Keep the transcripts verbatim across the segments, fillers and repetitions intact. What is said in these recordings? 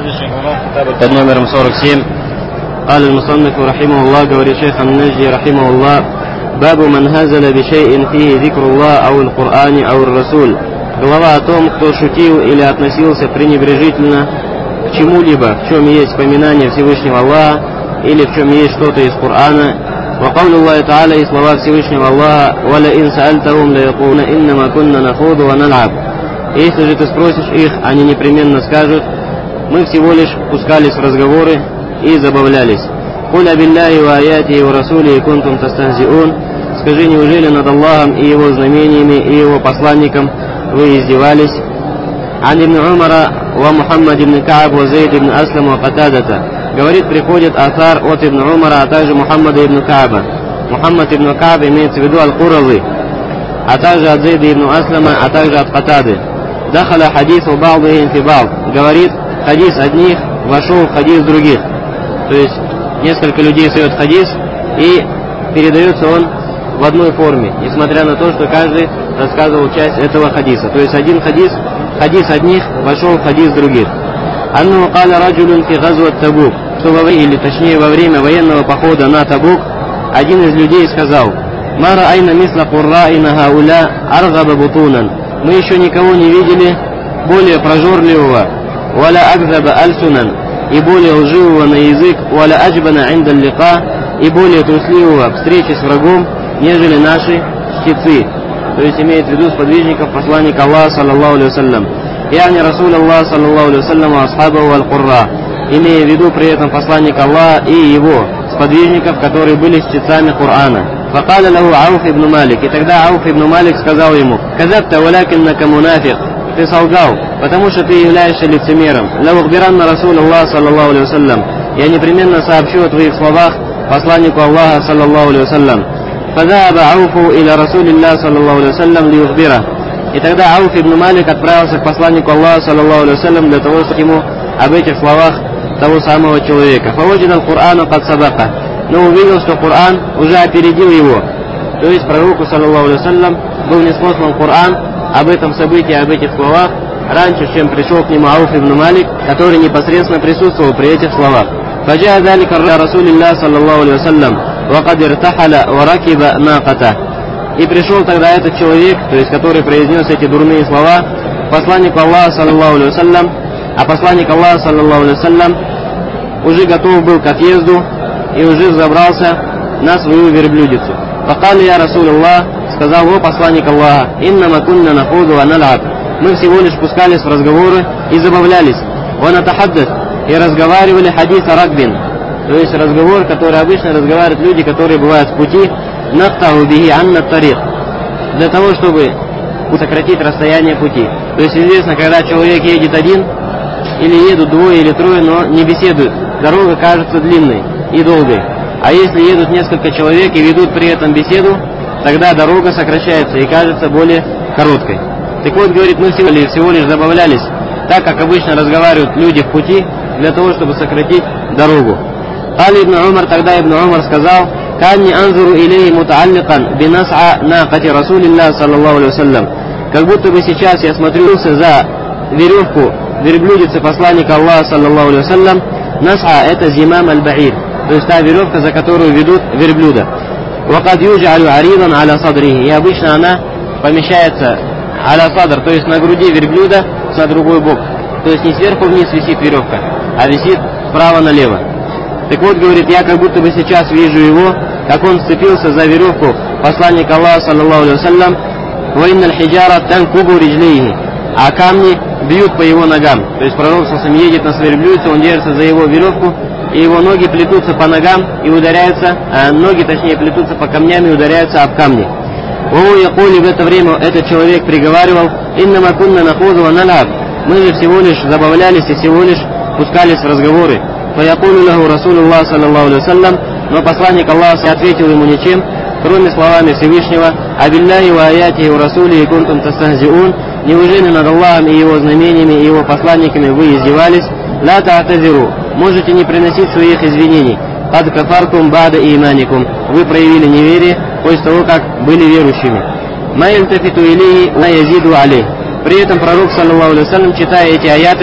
Следующая глава под номером сорок семь. قال المصنف رحمه الله, говорит шейх ан-Наджди رحمه الله: باب من هزل بشيء فيه ذكر الله أو القرآن أو الرسول. Глава о том, кто шутил или относился пренебрежительно к чему-либо, в чем есть поминание Всевышнего Аллаха или в чем есть что-то из Корана. وقول الله تعالى, и слова Всевышнего Аллаха: وَلَئِنْ سَأَلْتَهُمْ لَيَقُولُونَ إِنَّمَا كُنَّا نَخُوضُ وَنَلْعَبُ. Если же ты спросишь их, они непременно скажут: мы всего лишь пускались в разговоры и забавлялись. قُلْ أَبِاللَّهِ وَآيَاتِهِ وَرَسُولِهِ كُنْتُمْ تَسْتَهْزِئُونَ. Скажи, неужели над Аллахом и Его знамениями и Его посланником вы издевались? عن ابن عمر ومحمد بن كعب وزيد بن أسلم وقتادة. Говорит, приходит асар от ибн Умара, а также Мухаммада ибн Кааба. Мухаммад ибн Кааб имеется в виду аль-Куразы, а также от Зейда ибн Аслама, а также от Катады. Дахаля хадису ба'дихим фи ба'д. Говорит, хадис одних вошел в хадис других. То есть несколько людей создают хадис, и передается он в одной форме, несмотря на то, что каждый рассказывал часть этого хадиса. То есть один хадис, хадис одних вошел в хадис других. Анну каля раджулюн фи газват Табук. Что во время, или точнее во время военного похода на Табук, один из людей сказал: ма раайна мисла курраина хауля аргаба бутунан. Мы еще никого не видели более прожорливого, валя акзаба альсунан, и более лживого на язык, валя аджбана инда лика, и более трусливого к встрече с врагом, нежели наши чтецы. То есть имеет в виду сподвижников посланника Аллаха саллаллаху алейхи вассалям. Яни Расул Аллах саллаллаху алейхи вассалям ва асхабаху аль-Курра, имея в виду при этом посланника Аллаха и его сподвижников, которые были чтецами Корана. Факаля лаху Ауф ибн Малик. И тогда Ауф ибн Малик сказал ему: казабта валякиннака мунафик. Ты солгал, потому что ты являешься лицемером. Ла ухбиранна Расул Аллах саллаллаху алейхи вассалям. Я непременно сообщу о твоих словах посланнику Аллаха саллаллаху алейхи вассалям. Фазаба Ауфу иля Расулиллах саллаллаху алейхи вассалям ли ухбира. И тогда Ауф ибн Малик отправился к посланнику Аллаха саллаллаху алейхи вассалям для того, чтобы ему об этих словах того самого человека. Фаваджидал Курану кад сабака. Но увидел, что Коран уже опередил его. То есть пророку саллаллаху алейхи вассалям был ниспослан Коран об этом событии, об этих словах раньше, чем пришел к нему Ауф ибн Малик, который непосредственно присутствовал при этих словах. Фаджа далика Расулиллах саллаллаху алейхи вассалям ва кад иртахаля ва ракиба наката. И пришел тогда этот человек, то есть который произнес эти дурные слова, посланник Аллаха саллаллаху алейхи вассалям, а посланник Аллаха саллаллаху алейхи вассалям уже готов был к отъезду и уже взобрался на свою верблюдицу. Факали я Расулуллах, сказал: о посланник Аллаха, иннама кунна нахуду ва нал'аб. Мы всего лишь пускались в разговоры и забавлялись. Ва натахаддас, и разговаривали хадис ракбин, то есть разговор, который обычно разговаривают люди, которые бывают в пути, нахтаху бихи анна тарих, для того, чтобы сократить расстояние пути. То есть известно, когда человек едет один, или едут двое или трое, но не беседуют, дорога кажется длинной и долгой. А если едут несколько человек и ведут при этом беседу, тогда дорога сокращается и кажется более короткой. Так вот, говорит, мы всего лишь, всего лишь забавлялись, так как обычно разговаривают люди в пути, для того, чтобы сократить дорогу. Кали ибн Умар, тогда ибн Умар сказал: «Канни анзуру илейhi мутаалликан бинас'a накати Расулиллах саллаллаху алейхи вассалям». Как будто бы сейчас я смотрелся за веревку верблюдицы посланника Аллаха саллаллаху алейхи вассалям. Нас'a — это зимам аль-баир, то есть та веревка, за которую ведут верблюда. Вакад юджалю аридан аля садрихи, и обычно она помещается аля садр, то есть на груди верблюда, на другой бок. То есть не сверху вниз висит веревка, а висит справа налево. Так вот, говорит, я как будто бы сейчас вижу его, как он сцепился за веревку посланника Аллаха саллаллаху алейхи вассалям. Ва инналь хиджара танкубу риджлейхи, а камни бьют по его ногам. То есть пророк сам едет на своей верблюдице, он держится за его веревку, и его ноги плетутся по ногам и ударяются, а ноги, точнее, плетутся по камням и ударяются об камни. Вову якули, в это время этот человек приговаривал: иннама кунна нахуду ва нал'аб. Мы же всего лишь забавлялись и всего лишь пускались в разговоры. Фаякулю лаху Расулуллах саллаллаху алейхи вассалям, но посланник Аллаха ответил ему ничем, кроме словами Всевышнего: «Абилляхи ва аяти ва расулихи кунтум тастахзиун». Неужели над Аллахом и его знамениями и его посланниками вы издевались? «Ла та'тазиру», можете не приносить своих извинений. «Кад кафартум бада иманикум», вы проявили неверие после того, как были верующими. «Ма ялтафиту илейхи ва язиду алейх». При этом пророк саллаллаху алейхи вассалям, читая эти аяты,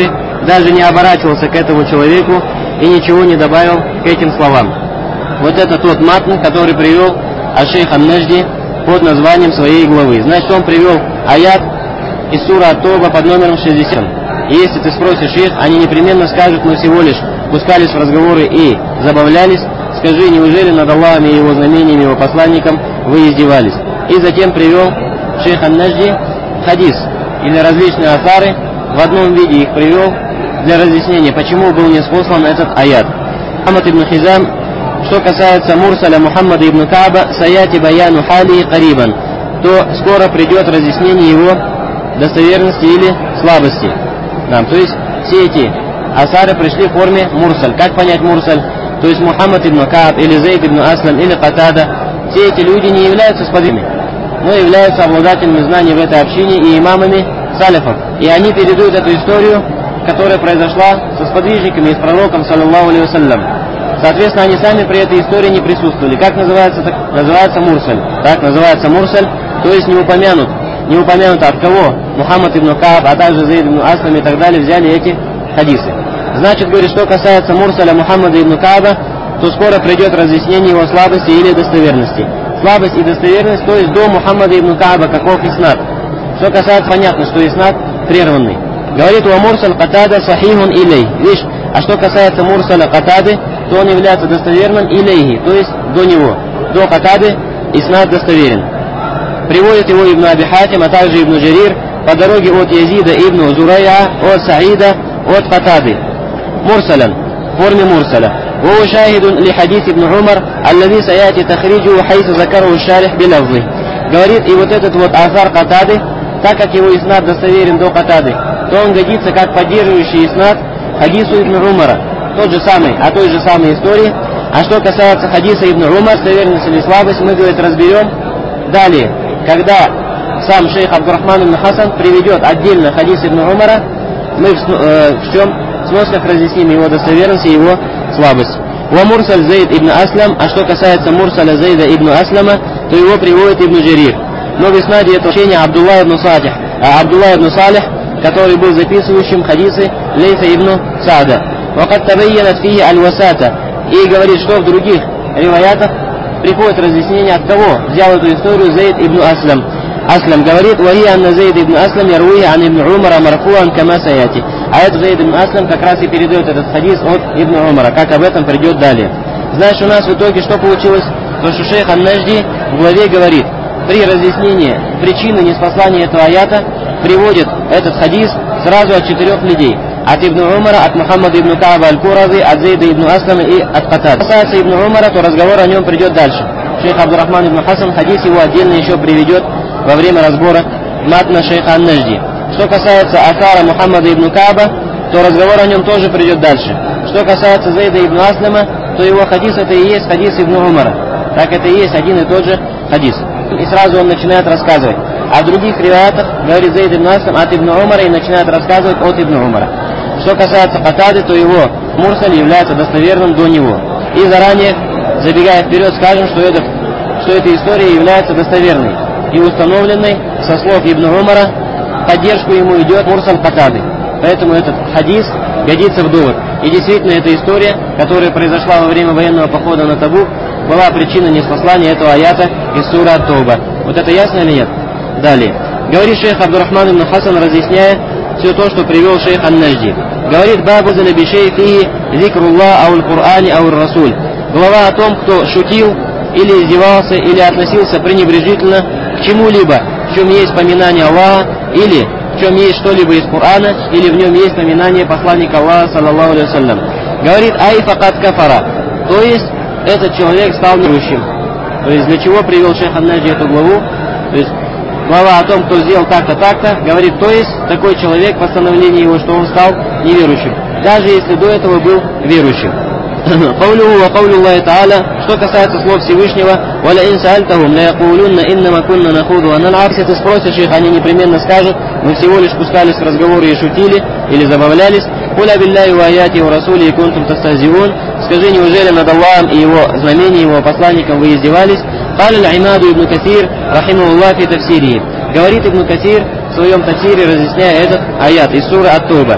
даже не оборачивался к этому человеку и ничего не добавил к этим словам. Вот это тот матн, который привел аш-шейх ан-Наджди под названием своей главы. Значит, он привел аят из суры Ат-Тауба под номером шестьдесят. И если ты спросишь их, они непременно скажут: мы всего лишь пускались в разговоры и забавлялись. Скажи, неужели над Аллахом и его знамениями, его посланником вы издевались? И затем привел шейх ан-Наджди хадис или различные асары, в одном виде их привел для разъяснения, почему был ниспослан этот аят. Мухаммад ибн Хизам: что касается Мурсаля Мухаммада ибн Кааба, саяти баяну хали карибан, то скоро придет разъяснение его достоверности или слабости. Да, то есть все эти асары пришли в форме мурсаль. Как понять мурсаль? То есть Мухаммад ибн Кааб или Зейд ибн Аслам или Катада, все эти люди не являются сподвижниками, но являются обладателями знаний в этой общине и имамами салифов. И они передают эту историю, которая произошла со сподвижниками и с пророком, саллаллаху алейхи вассалям. Соответственно, они сами при этой истории не присутствовали. Как называется? Так, называется мурсаль. Так называется мурсаль, то есть не упомянут. Не упомянуто, от кого Мухаммад ибн Кааб, а также Зейд ибн Аслам и так далее взяли эти хадисы. Значит, говорит, что касается мурсаля Мухаммада ибн Кааба, то скоро придет разъяснение его слабости или достоверности. Слабость и достоверность, то есть до Мухаммада ибн Кааба, каков иснад. Что касается, понятно, что иснад прерванный. Говорит: «Ва мурсаль Катада сахихун илей». Видишь, а что касается мурсаля Катады, то он является достоверным илейхи, то есть до него. До Катады иснад достоверен. Приводит его Ибн Аби Хатим, а также Ибн Джарир по дороге от Язида ибн Зурайя, от Саида, от Катады. Мурсалян, в форме мурсаля. وهو شاهد لحديث ابن عمر الذي سيأتي تخريجه حيث ذكره الشارح بلفظه. Говорит, и вот этот вот асар Катады, так как его иснад достоверен до Катады, то он годится как поддерживающий иснад хадису Ибн Умара, тот же самый, о той же самой истории. А что касается хадиса Ибн Умар, достоверность или слабость, мы, говорит, разберем далее, когда сам шейх Абдурахман ибн Хасан приведет отдельно хадис Ибн Умара, мы в, э, в чем сносках разъясним его достоверность и его слабость. Ва мурсаль Зейд ибн Аслам, а что касается мурсаля Зейда ибн Аслама, то его приводит Ибн Джарир. Но в иснаде это учение Абдулла ибн Салих, а Абдулла ибн Салих, который был записывающим хадисы Лейса ибн Саада. Вакад табайянат фихи аль-васата. И говорит, что в других риваятах приходит разъяснение, от кого взял эту историю Зейд ибн Аслам. Аслам говорит: «Вахи анна Зейд ибн Аслам яруи ан ибн Умара марфуан кама саяти». А этот Зейд ибн Аслам как раз и передает этот хадис от Ибн Умара, как об этом придет далее. Знаешь, у нас в итоге что получилось? То, что шейх ан-Наджди в главе говорит, при разъяснении причины неспослания этого аята приводит этот хадис сразу от четырех людей. От Ибн Умара, от Мухаммада ибн Кааба аль-Курази, от Зейда ибн Аслама и от Катады. Что касается Ибн Умара, то разговор о нем придет дальше. Шейх Абдурахман ибн Хасан хадис его отдельно еще приведет во время разбора матна шейха ан-Наджди. Что касается асара Мухаммада ибн Кааба, то разговор о нем тоже придет дальше. Что касается Зейда ибн Аслама, то его хадис это и есть хадис Ибн Умара. Так это и есть один и тот же хадис. И сразу он начинает рассказывать. А в других риваятах говорит Зейд ибн Аслам от Ибн Умара и начинает рассказывать от Ибн Умара. Что касается Катады, то его мурсаль является достоверным до него. И заранее, забегая вперед, скажем, что, этот, что эта история является достоверной и установленной со слов Ибн Умара. Поддержку ему идет мурсаль Катады. Поэтому этот хадис годится в довод. И действительно, эта история, которая произошла во время военного похода на Табук, была причиной неспослания этого аята из суры Ат-Тауба. Вот это ясно или нет? Далее. Говорит шейх Абдурахман ибн Хасан, разъясняя все то, что привел шейх ан-Наджди. Говорит: «Бабу залябишей фии зикруллах ауль Кур'ани ауль Расуль». Глава о том, кто шутил или издевался, или относился пренебрежительно к чему-либо, в чем есть поминание Аллаха, или в чем есть что-либо из Корана, или в нем есть поминание посланника Аллаха, саллаллаху алейхи вассалям. Говорит: «Ай факат кафара». То есть, этот человек стал неверующим. То есть, для чего привел шейх ан-Наджди эту главу? То есть, глава о том, кто сделал так-то, так-то, говорит, то есть, такой человек, постановление его, что он стал неверующим, даже если до этого был верующим. Каулюху ва каулю Аллахи та'аля, что касается слов Всевышнего: «Валя ин саальтахум ла якулунна иннама кунна нахуду ва наль'аб». Если ты спросишь их, они непременно скажут: мы всего лишь пускались в разговоры и шутили, или забавлялись. «Куля билляхи ва аяти ва расули кунтум тастахзиун». Скажи, неужели над Аллахом и его знамениями, его посланником вы издевались? Каля аль-Имаду ибн Касир рахимахуллах фи тафсири. Говорит Ибн Касир в своем тафсире, разъясняя этот аят из суры Ат-Тауба.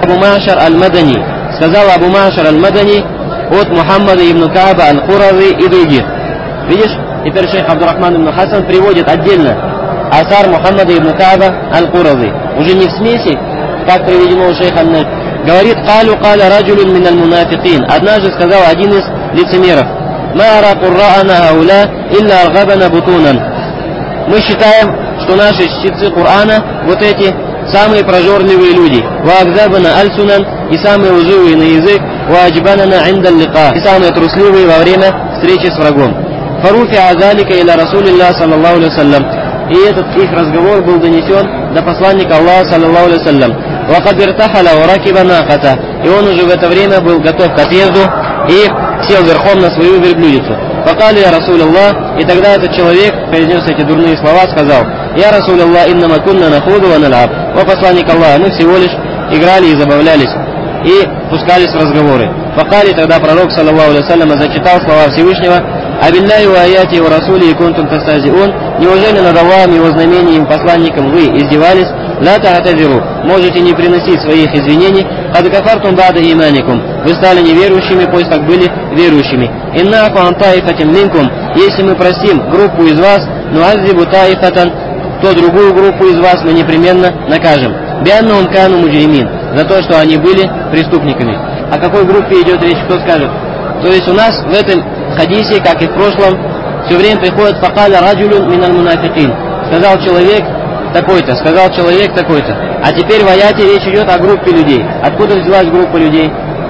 Абу Машар аль-Мадани. Сказал Абу Машар аль-Мадани от Мухаммада ибн Кааба аль-Курази и других. Видишь, теперь шейх Абдурахман ибн Хасан приводит отдельно асар Мухаммада ибн Кааба аль-Курази. Уже не в смеси, как приведено у шейха Аль-Наджи. Говорит: «Калю каля раджулюн миналь мунафикин». Однажды сказал один из лицемеров: «Ма ара курраана ауля илля аргабана бутунан». Мы считаем, что наши чтецы Корана, вот эти, самые прожорливые люди. «Ва акзабана аль-сунан», и самые лживые на язык. «Ва аджбанана индаль лика», и самые трусливые во время встречи с врагом. «Фаруфи азалика иля расулилля саллаллаху алейхи вассалям». И этот их разговор был донесен до посланника Аллаха саллаллаху алейхи вассалям. «Вакад иртахаля варакиба наката», и он уже в это время был готов к отъезду и сел верхом на свою верблюдицу. «Факали я Расуль Аллах», и тогда этот человек произнес эти дурные слова, сказал: «Я Расуль Аллах, иннама кунна нахуду ва налаб». О посланник Аллаха, мы всего лишь играли и забавлялись, и пускались в разговоры. Факали, тогда пророк саллаллаху алейхи вассалям зачитал слова Всевышнего: «Абилляхи ва аяти ва расули кунтум тастазиун». Неужели над Аллахом, его знамениями, посланником вы издевались? «Ла та'тазиру», можете не приносить своих извинений. «Кад кафартум ба'да иманикум», вы стали неверующими, пусть как были верующими. «Инна афу ан таифатин минкум», если мы простим группу из вас, нуаззибу таифатан, то другую группу из вас мы непременно накажем. «Бианнахум кану муджримин», за то, что они были преступниками. О какой группе идет речь, кто скажет? То есть у нас в этом хадисе, как и в прошлом, все время приходит «факаля раджулюн миналь мунафикин», сказал человек такой-то, сказал человек такой-то. А теперь в аяте речь идет о группе людей. Откуда взялась группа людей?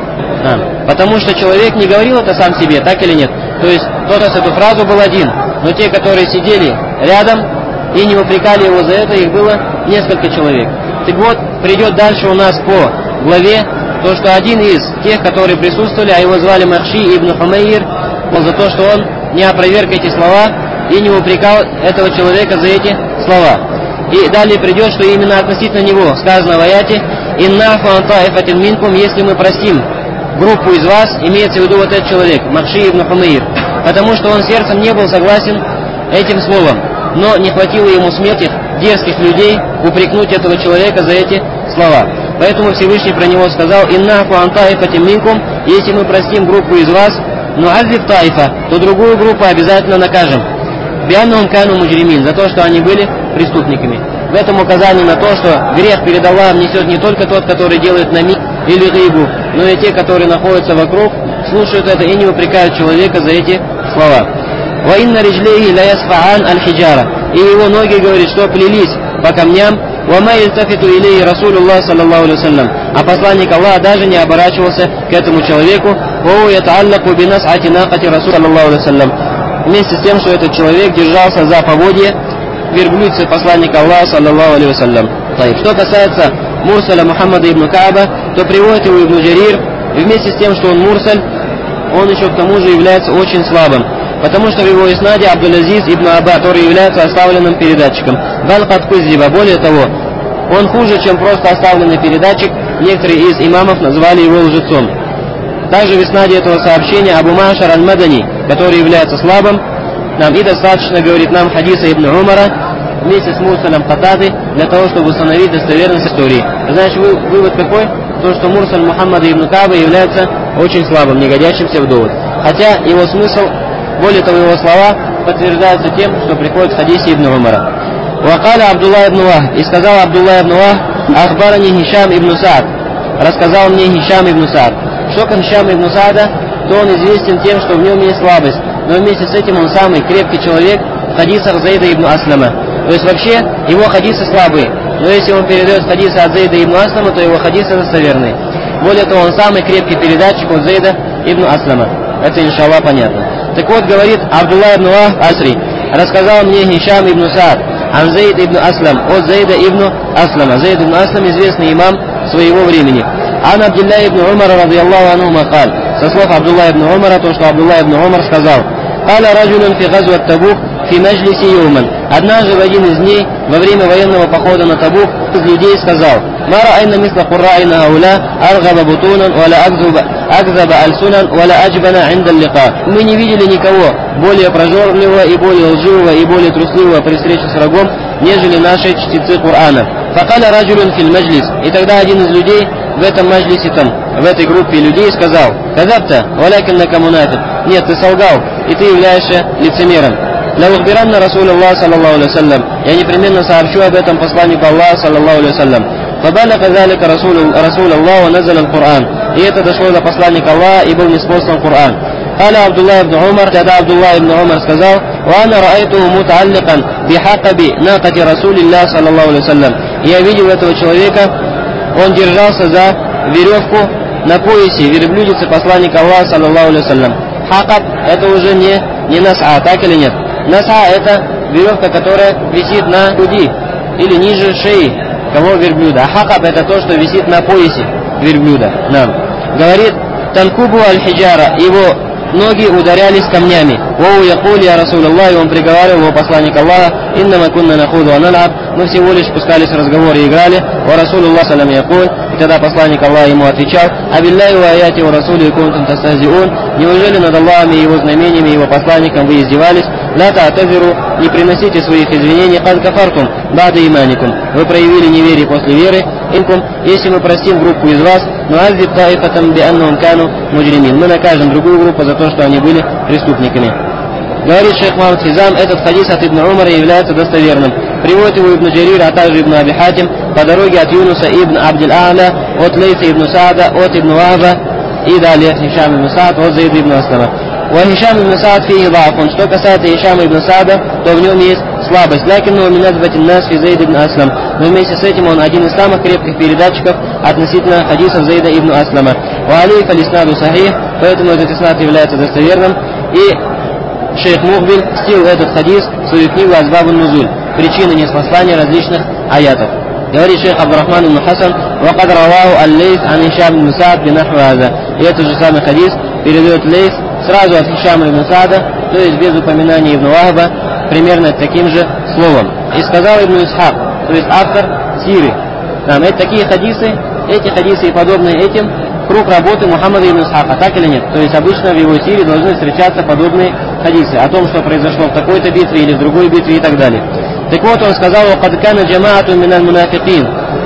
А, потому что человек не говорил это сам себе, так или нет? То есть тот раз эту фразу был один, но те, которые сидели рядом и не упрекали его за это, их было несколько человек. Так вот, придет дальше у нас по главе то, что один из тех, которые присутствовали, а его звали Махши ибн Хумейр, был за то, что он не опроверг эти слова и не упрекал этого человека за эти слова. И далее придет, что именно относительно него сказано в аяте: «Инна фан таифатин минкум», если мы простим группу из вас, имеется в виду вот этот человек, Махши ибн Хумейр, потому что он сердцем не был согласен этим словом, но не хватило ему смелых, дерзких людей упрекнуть этого человека за эти слова. Поэтому Всевышний про него сказал: «Инна фан таифатин минкум», если мы простим группу из вас, нуаззиб таифа, то другую группу обязательно накажем. «Бианнахум кану муджримин», за то, что они были преступниками. В этом указание на то, что грех перед Аллахом несет не только тот, который делает намик или гибу, но и те, которые находятся вокруг, слушают это и не упрекают человека за эти слова. «Ва инна риджлейхи ла ясфаан аль-хиджара», и его ноги, говорит, что плелись по камням. «Ва ма ильтафиту илейхи Расулуллах саллаллаху алейхи вассалям», а посланник Аллаха даже не оборачивался к этому человеку. «Ва ятааллаку бинас'ати нақати Расул саллаллаху алейхи вассалям», вместе с тем, что этот человек держался за поводье верблюдца посланника Аллаха саллаллаху алейхи вассалям. Что касается Мурсаля Мухаммада ибн Кааба, то приводит его Ибн Джарир, и вместе с тем, что он Мурсаль, он еще к тому же является очень слабым, потому что в его иснаде Абдул-Азиз ибн Аба, который является оставленным передатчиком. Балкат Куззиба, более того, он хуже, чем просто оставленный передатчик. Некоторые из имамов назвали его лжецом. Также в иснаде этого сообщения Абу Машар аль-Мадани, который является слабым, нам и достаточно, говорит нам, хадиса Ибн Умара вместе с Мурсалем Катады для того, чтобы установить достоверность истории. Значит, вывод какой? То, что Мурсаль Мухаммада ибн Кааба является очень слабым, не годящимся в довод. Хотя его смысл, более того, его слова подтверждаются тем, что приходит в хадисе Ибн Умара. «Вакаля Абдулла ибн Вах», и сказал Абдулла ибн Вах: «Ахбарани Хишам ибн Саад», рассказал мне Хишам ибн Саад. Что к Хишам ибн Саада, то он известен тем, что в нем есть слабость, но вместе с этим он самый крепкий человек в хадисах Зейда ибн Аслама. То есть вообще его хадисы слабые, но если он передает хадисы от Зейда ибн Аслама, то его хадисы достоверные. Более того, он самый крепкий передатчик от Зейда ибн Аслама. Это, иншаллах, понятно. Так вот, говорит Абдулла ибн Вах Асри, рассказал мне Хишам ибн Саад ан Зейд ибн Аслам, от Зейда ибн Аслама. Зейд ибн Аслам известный имам своего времени. Ан Абдулла ибн Умара радийаллаху анху мақал, со слов Абдулла ибн Умара, то, что Абдулла ибн Умар сказал: «Каля раджулун фи газват Табук фи маджлиси йоуман». Однажды в один из дней, во время военного похода на Табук, из людей сказал: «Ма раайна мисла курраина ауля аргаба бутунан валя акзаба альсунан валя аджбана инда лика». Мы не видели никого более прожорливого и более лживого и более трусливого при встрече с врагом, нежели наши чтецы Корана. Факаля раджулун фил маджлис. И тогда один из людей в этом маджлисе, там, в этой группе людей сказал: «Казабта, валякиннака мунафик». Нет, ты солгал, и ты являешься лицемером. «Лаухбиранна Расулаллах саллаллаху алейхи вассалям». Я непременно сообщу об этом посланнику Аллаха саллаллаху алейхи вассалям. «Фабалака залика Расул Аллах ва назал аль-Кур'ан». И это дошло до посланника Аллаха, и был ниспослан Кур'ан. Каля Абдулла ибн Умар, тогда Абдулла ибн Умар сказал: «Вана раайтуху мутаалликан бихакаби накати Расулиллах саллаллаху алейхи вассалям». Я видел этого человека, он держался за веревку на поясе верблюдицы посланника Аллаха саллаллаху алейхи вассалям. Хакаб — это уже не, не наса, так или нет? Наса — это веревка, которая висит на груди или ниже шеи кого верблюда. А хакаб — это то, что висит на поясе верблюда. Нам говорит: «Танкубу аль-хиджара», его ноги ударялись камнями. «Воу якули я Расулаллах», и он приговаривал, его посланник Аллаха: «Иннама кунна нахуду аналаб», мы всего лишь спускались в разговор и играли. «Ва Расулаллах салям якуль», и тогда посланник Аллаха ему отвечал: «Абилляхи ва аяти ва расули кунтум тастахзиун». Неужели над Аллахом и его знамениями и его посланником вы издевались? «Ла та'тазиру», не приносите своих извинений. «Кад кафартум бада иманикум», вы проявили неверие после веры. «Инкум», если мы простим группу из вас, нуаззиб таифатам бианнахум кану муджримин, мы накажем другую группу за то, что они были преступниками. Говорит шейх Мухаммад Хизам, этот хадис от Ибн Умара является достоверным. Приводит его Ибн Джарир, а также Ибн Аби Хатим по дороге от Юнуса ибн Абдиль А'ля, от Лейса ибн Саада, от Ибн Вахба и далее Хишам ибн Саад, от Заид ибн Аслама. У Хишам ибн Саад фихи да'фун, что касается Хишама ибн Саада, то в нем есть слабость. Лакинну мин азбатин нас фи Заид ибн Аслам, но вместе с этим он один из самых крепких передатчиков относительно хадисов Заида ибн Аслама. Ва алейка лиснаду сахих, поэтому этот иснад является достоверным. И шейх Мухбиль стил этот хадис в свою книгу Азбабун Нузуль, причины неспослания различных аятов. Говорит шейх Абдурахман ибн Хасан: «Вакад раваху аль-Лейс ан Хишам ибн Саад бинахву хаза». И этот же самый хадис передает Лейс сразу от Хишама ибн Саада, то есть без упоминания Ибн Вахба, примерно таким же словом. И сказал Ибн Исхак, то есть автор Сиры. Там, это такие хадисы, эти хадисы и подобные этим круг работы Мухаммада ибн Исхака, так или нет? То есть обычно в его сире должны встречаться подобные хадисы о том, что произошло в такой-то битве или в другой битве и так далее. Так вот, он сказал: «Вакад кана джамаату миналь мунафикин».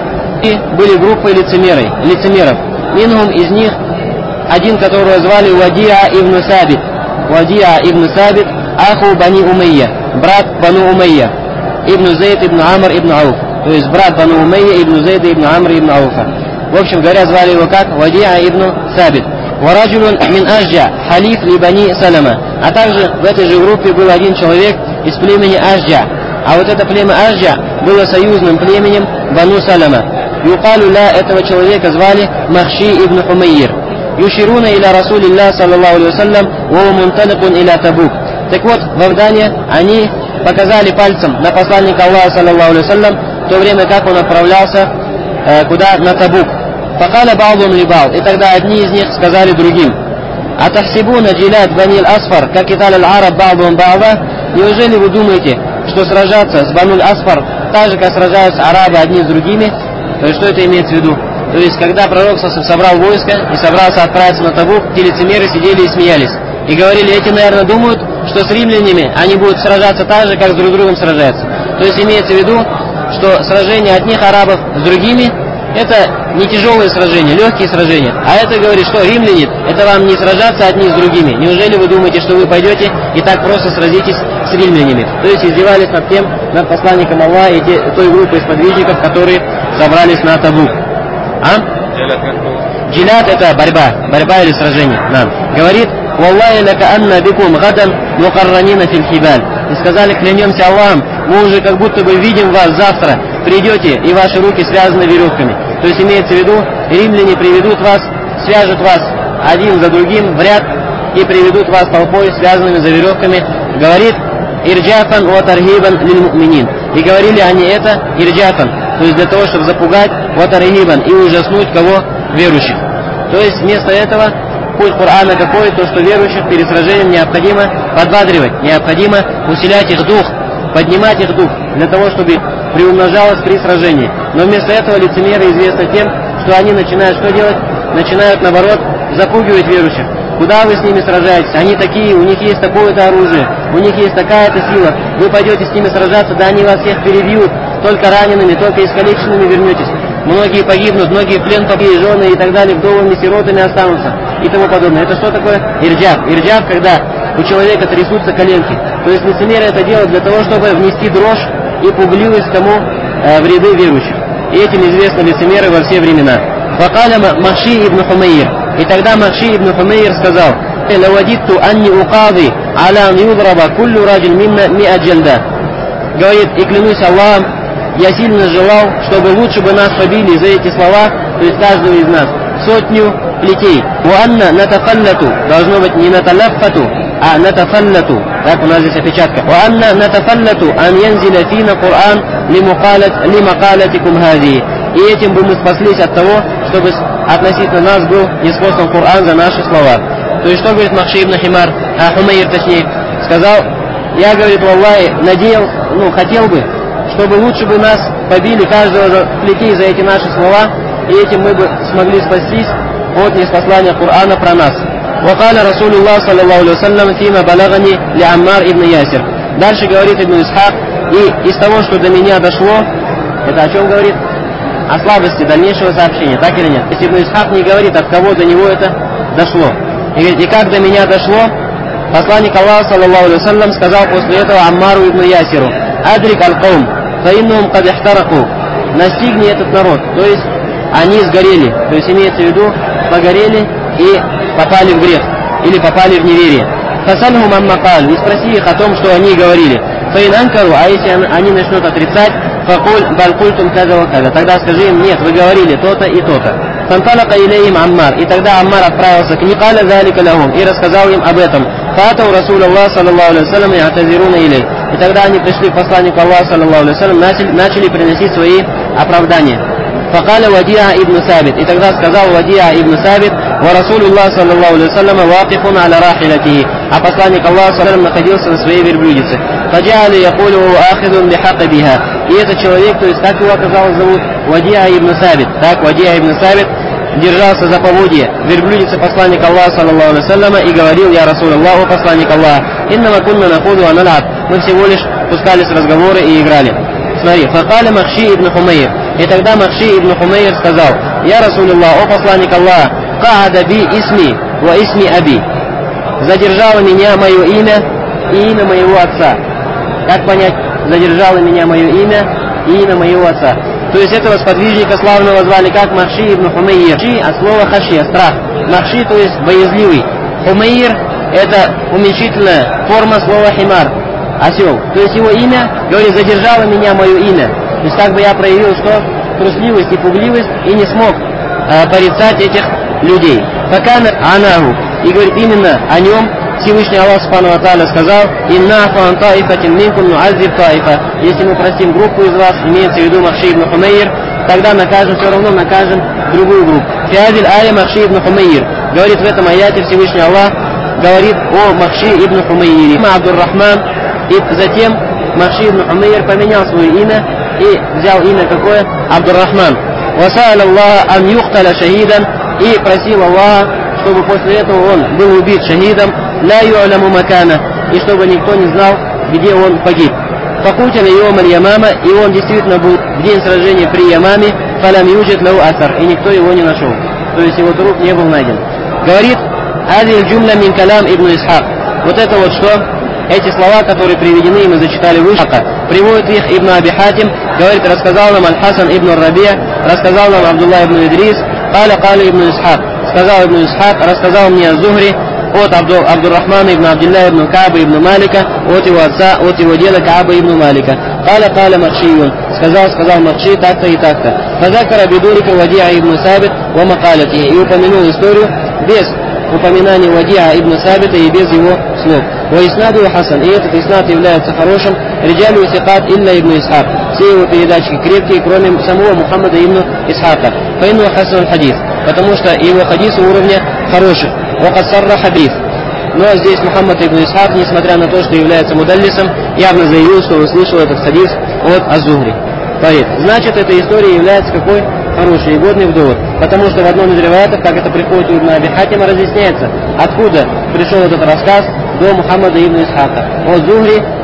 И были группы лицемеров, лицемеров. Минхум, из них один, которого звали Вадиа ибн Сабит. Вадиа ибн Сабит, аху Бани Умайя, брат Бану Умайя, ибн Зейд ибн Амр ибн Ауф, то есть брат Бану Умайя ибн Зейда ибн Амр ибн Ауфа. В общем говоря, звали его как? Вадиа ибн Сабит. Вараджулун мин Ажджа, халиф ли Бани Салама. А также в этой же группе был один человек из племени Ажджа. А вот это племя Ажджа было союзным племенем Бану Салама. Юкалу ла, этого человека звали Махши ибн Хумайир. Юшируна иля Расулиллах саллаллаху алейхи вассалям, ва мунталикун иля Табук. Так вот, в Авдане они показали пальцем на посланника Аллаха саллаллаху алейхи вассалям, в то время как он отправлялся э, куда? На Табук. Факаля ба'дун ли ба'д. И тогда одни из них сказали другим: «Атахсибуна джилят банил асфар, как киталь аль-араб ба'дун ба'да». Неужели вы думаете, что сражаться с Бануль Асфар так же, как сражаются арабы одни с другими? То есть, что это имеется в виду? То есть, когда пророк собрал войско и собрался отправиться на Табук, те лицемеры сидели и смеялись. И говорили: эти, наверное, думают, что с римлянами они будут сражаться так же, как с друг другом сражаются. То есть, имеется в виду, что сражение одних арабов с другими — это не тяжелые сражения, легкие сражения. А это говорит, что римляне — это вам не сражаться одни с другими. Неужели вы думаете, что вы пойдете и так просто сразитесь с римлянами? То есть издевались над тем, над посланником Аллаха и те, той группой сподвижников, которые собрались на Табук. А? Джилят — это борьба, борьба или сражение. Да. Говорит: «Валлахи лака анна бикум гадан мукарранина фил хибаль». И сказали: клянемся Аллахом, мы уже как будто бы видим вас завтра, придете, и ваши руки связаны веревками. То есть имеется в виду, римляне приведут вас, свяжут вас один за другим в ряд и приведут вас толпой, связанными за веревками. Говорит: «Ирджафан ва тархибан лиль му'минин». И говорили они это ирджафан, то есть для того, чтобы запугать, ва тархибан, и ужаснуть кого? Верующих. То есть вместо этого путь Корана какой? То, что верующих перед сражением необходимо подбадривать, необходимо усилять их дух, поднимать их дух, для того, чтобы приумножалось при сражении. Но вместо этого лицемеры известны тем, что они начинают что делать? Начинают, наоборот, запугивать верующих. Куда вы с ними сражаетесь? Они такие, у них есть такое-то оружие, у них есть такая-то сила. Вы пойдете с ними сражаться, да они вас всех перебьют, только ранеными, только искалеченными вернетесь. многие погибнут, многие в плен попали, жены и так далее, вдовами, сиротами останутся и тому подобное. Это что такое? Ирджаб. Ирджаб, когда у человека трясутся коленки. То есть лицемерие это делает для того, чтобы внести дрожь и пугливость тому э, в ряды верующих. И этим известны лицемеры во все времена. Факаля Махши ибн Хумейр. И тогда Махши ибн Хумейр сказал: «Лавадитту анни уqadi аля ан юдраба куллю раджин минна ми'ат джальда». Говорит, и клянусь Аллахом, я сильно желал, чтобы лучше бы нас побили за эти слова, то есть каждого из нас, сотню плетей. «Уанна натафаллату», должно быть не наталяффату, а натафаллату. Так у нас здесь опечатка. «Уанна натафаллату ан янзиля фина Кур'ан лимакалатикум хази». И этим бы мы спаслись от того, чтобы относительно нас был ниспослан Кур'ан за наши слова. То есть что говорит Махши ибн Химар, а Хумейр точнее, сказал: я, говорит, валлахи, надеял, ну, хотел бы, чтобы лучше бы нас побили каждого за плетей за эти наши слова, и этим мы бы смогли спастись от неспослания Кур'ана про нас. وقال رسول الله صلى الله عليه وسلم فيما بلغني لعمار ибн Ясир. Дальше говорит Ибн Исхак, и из того, что до меня дошло, это о чем говорит? О слабости дальнейшего сообщения, так или нет? Если Ибн Исхак не говорит, от кого до него это дошло. И говорит, и как до меня дошло, посланник Аллаха, саллаллаху алейхи вассалям, сказал после этого Аммару ибн Ясиру: «Адрик аль-каум, фаиннухум кад ихтараку». Настигни этот народ, то есть они сгорели, то есть имеется в виду, погорели и попали в грех, или попали в неверие. Фасальхум аммакаль, и спроси их о том, что они говорили. Фаин анкару, а если они начнут отрицать, факуль балкультум каза ва каза, тогда скажи им: нет, вы говорили то-то и то-то. Фанталака илейхим Аммар, и тогда Аммар отправился к Никаля залика лахум, и рассказал им об этом. Фатау Расул Аллах, саллаллаху алейхи вассалям, и атазируна илей. И тогда они пришли к посланнику Аллаха, саллаллаху алейхи вассалям, начали, начали приносить свои оправдания. Факаля Вадиа ибн Сабит, и тогда сказал Вадиа ибн Сабит: ва Расулуллах, саллаллаху алейхи вассалям, вакифун аля рахилатихи, а посланник Аллаха, саллаллаху алейхи вассалям, находился на своей верблюдице. Фаджали якулю ахидун бихака биха, и этот человек, то есть как его, оказалось, зовут, Вадиа ибн Сабит, так, Вадиа ибн Сабит держался за поводье верблюдицы посланника Аллаха, саллаллаху алейхи вассалям, и говорил: я Расулуллах, о посланник Аллаха, иннама кунна нахуду аналат, мы всего лишь пускались в разговоры и играли. Смотри, факаля Махши ибн Хумейр, и тогда Махши ибн Хумейр сказал: я Расулуллах, о посланник Аллаха, каада би исми ва исми аби, задержало меня мое имя и имя моего отца. Как понять, задержало меня мое имя и имя моего отца? То есть этого сподвижника славного звали как Махши ибн Хумейр. Махши от слова хашия, страх. Махши, то есть боязливый. Хумейр — это уменьшительная форма слова химар, осел. То есть его имя, говорит, задержало меня мое имя. То есть как бы я проявил что? Трусливость и пугливость и не смог э, порицать этих людей. Факана анаху. И говорит, именно о нем Всевышний Аллах Субхану ва Тааля сказал: «Иннафу ан таифатин минкум нуаззиб таифа». Если мы простим группу из вас, имеется в виду Махши ибн Хумейр, тогда накажем, все равно накажем другую группу. Фиазиль ая Махши ибн Хумейр. Говорит в этом аяте Всевышний Аллах, говорит о Махши ибн Хумейре. Абдур-Рахман. И затем Махши ибн Хумейр поменял свое имя и взял имя какое? Абдур-Рахман. Васа'аля Аллах ан юхталя шахидан. И просил Аллаха, чтобы после этого он был убит шахидом, ля ю'ляму макана, и чтобы никто не знал, где он погиб. Факутина йом аль-ямама, и он действительно был в день сражения при Ямаме, фалам юджид лау асар, и никто его не нашел. То есть его труп не был найден. Говорит, ади джумля мин калам ибн Исхак. Вот это вот что? Эти слова, которые приведены, и мы зачитали выше, приводит их Ибн Аби Хатим, говорит, рассказал нам Аль-Хасан ибн Раби, рассказал нам Абдулла ибн Идрис, каля каля ибн Исхак, сказал ибн Исхак, рассказал мне Зухри от Абду, Абдуррахмана ибн Абдилля ибн Кааба ибн Малика, от его отца, от его деда Кааба ибн Малика. Каля каля Махшиюн, сказал, сказал Махши так-то и так-то. Фазакара бидурика Вадиа ибн Сабит ва макалати, и упомянул историю без упоминания Вадиа ибн Сабита и без его слов. Ва иснаду хасан, и этот иснад является хорошим. Риджалю сикат илля ибн Исхак, все его передачи крепкие, кроме самого Мухаммада ибн Исхака. Фаинну хасан хадис, потому что его хадисы уровня хороших. Вакад сарра хадис. Но здесь Мухаммад ибн Исхак, несмотря на то, что является мудаллисом, явно заявил, что услышал этот хадис от Аз-Зухри. Значит, эта история является какой? Хороший и годный в довод. Потому что в одном из риваятов, как это приходит у Ибн Аби Хатима, разъясняется, откуда пришел этот рассказ до Мухаммада ибн Исхака. От Зухри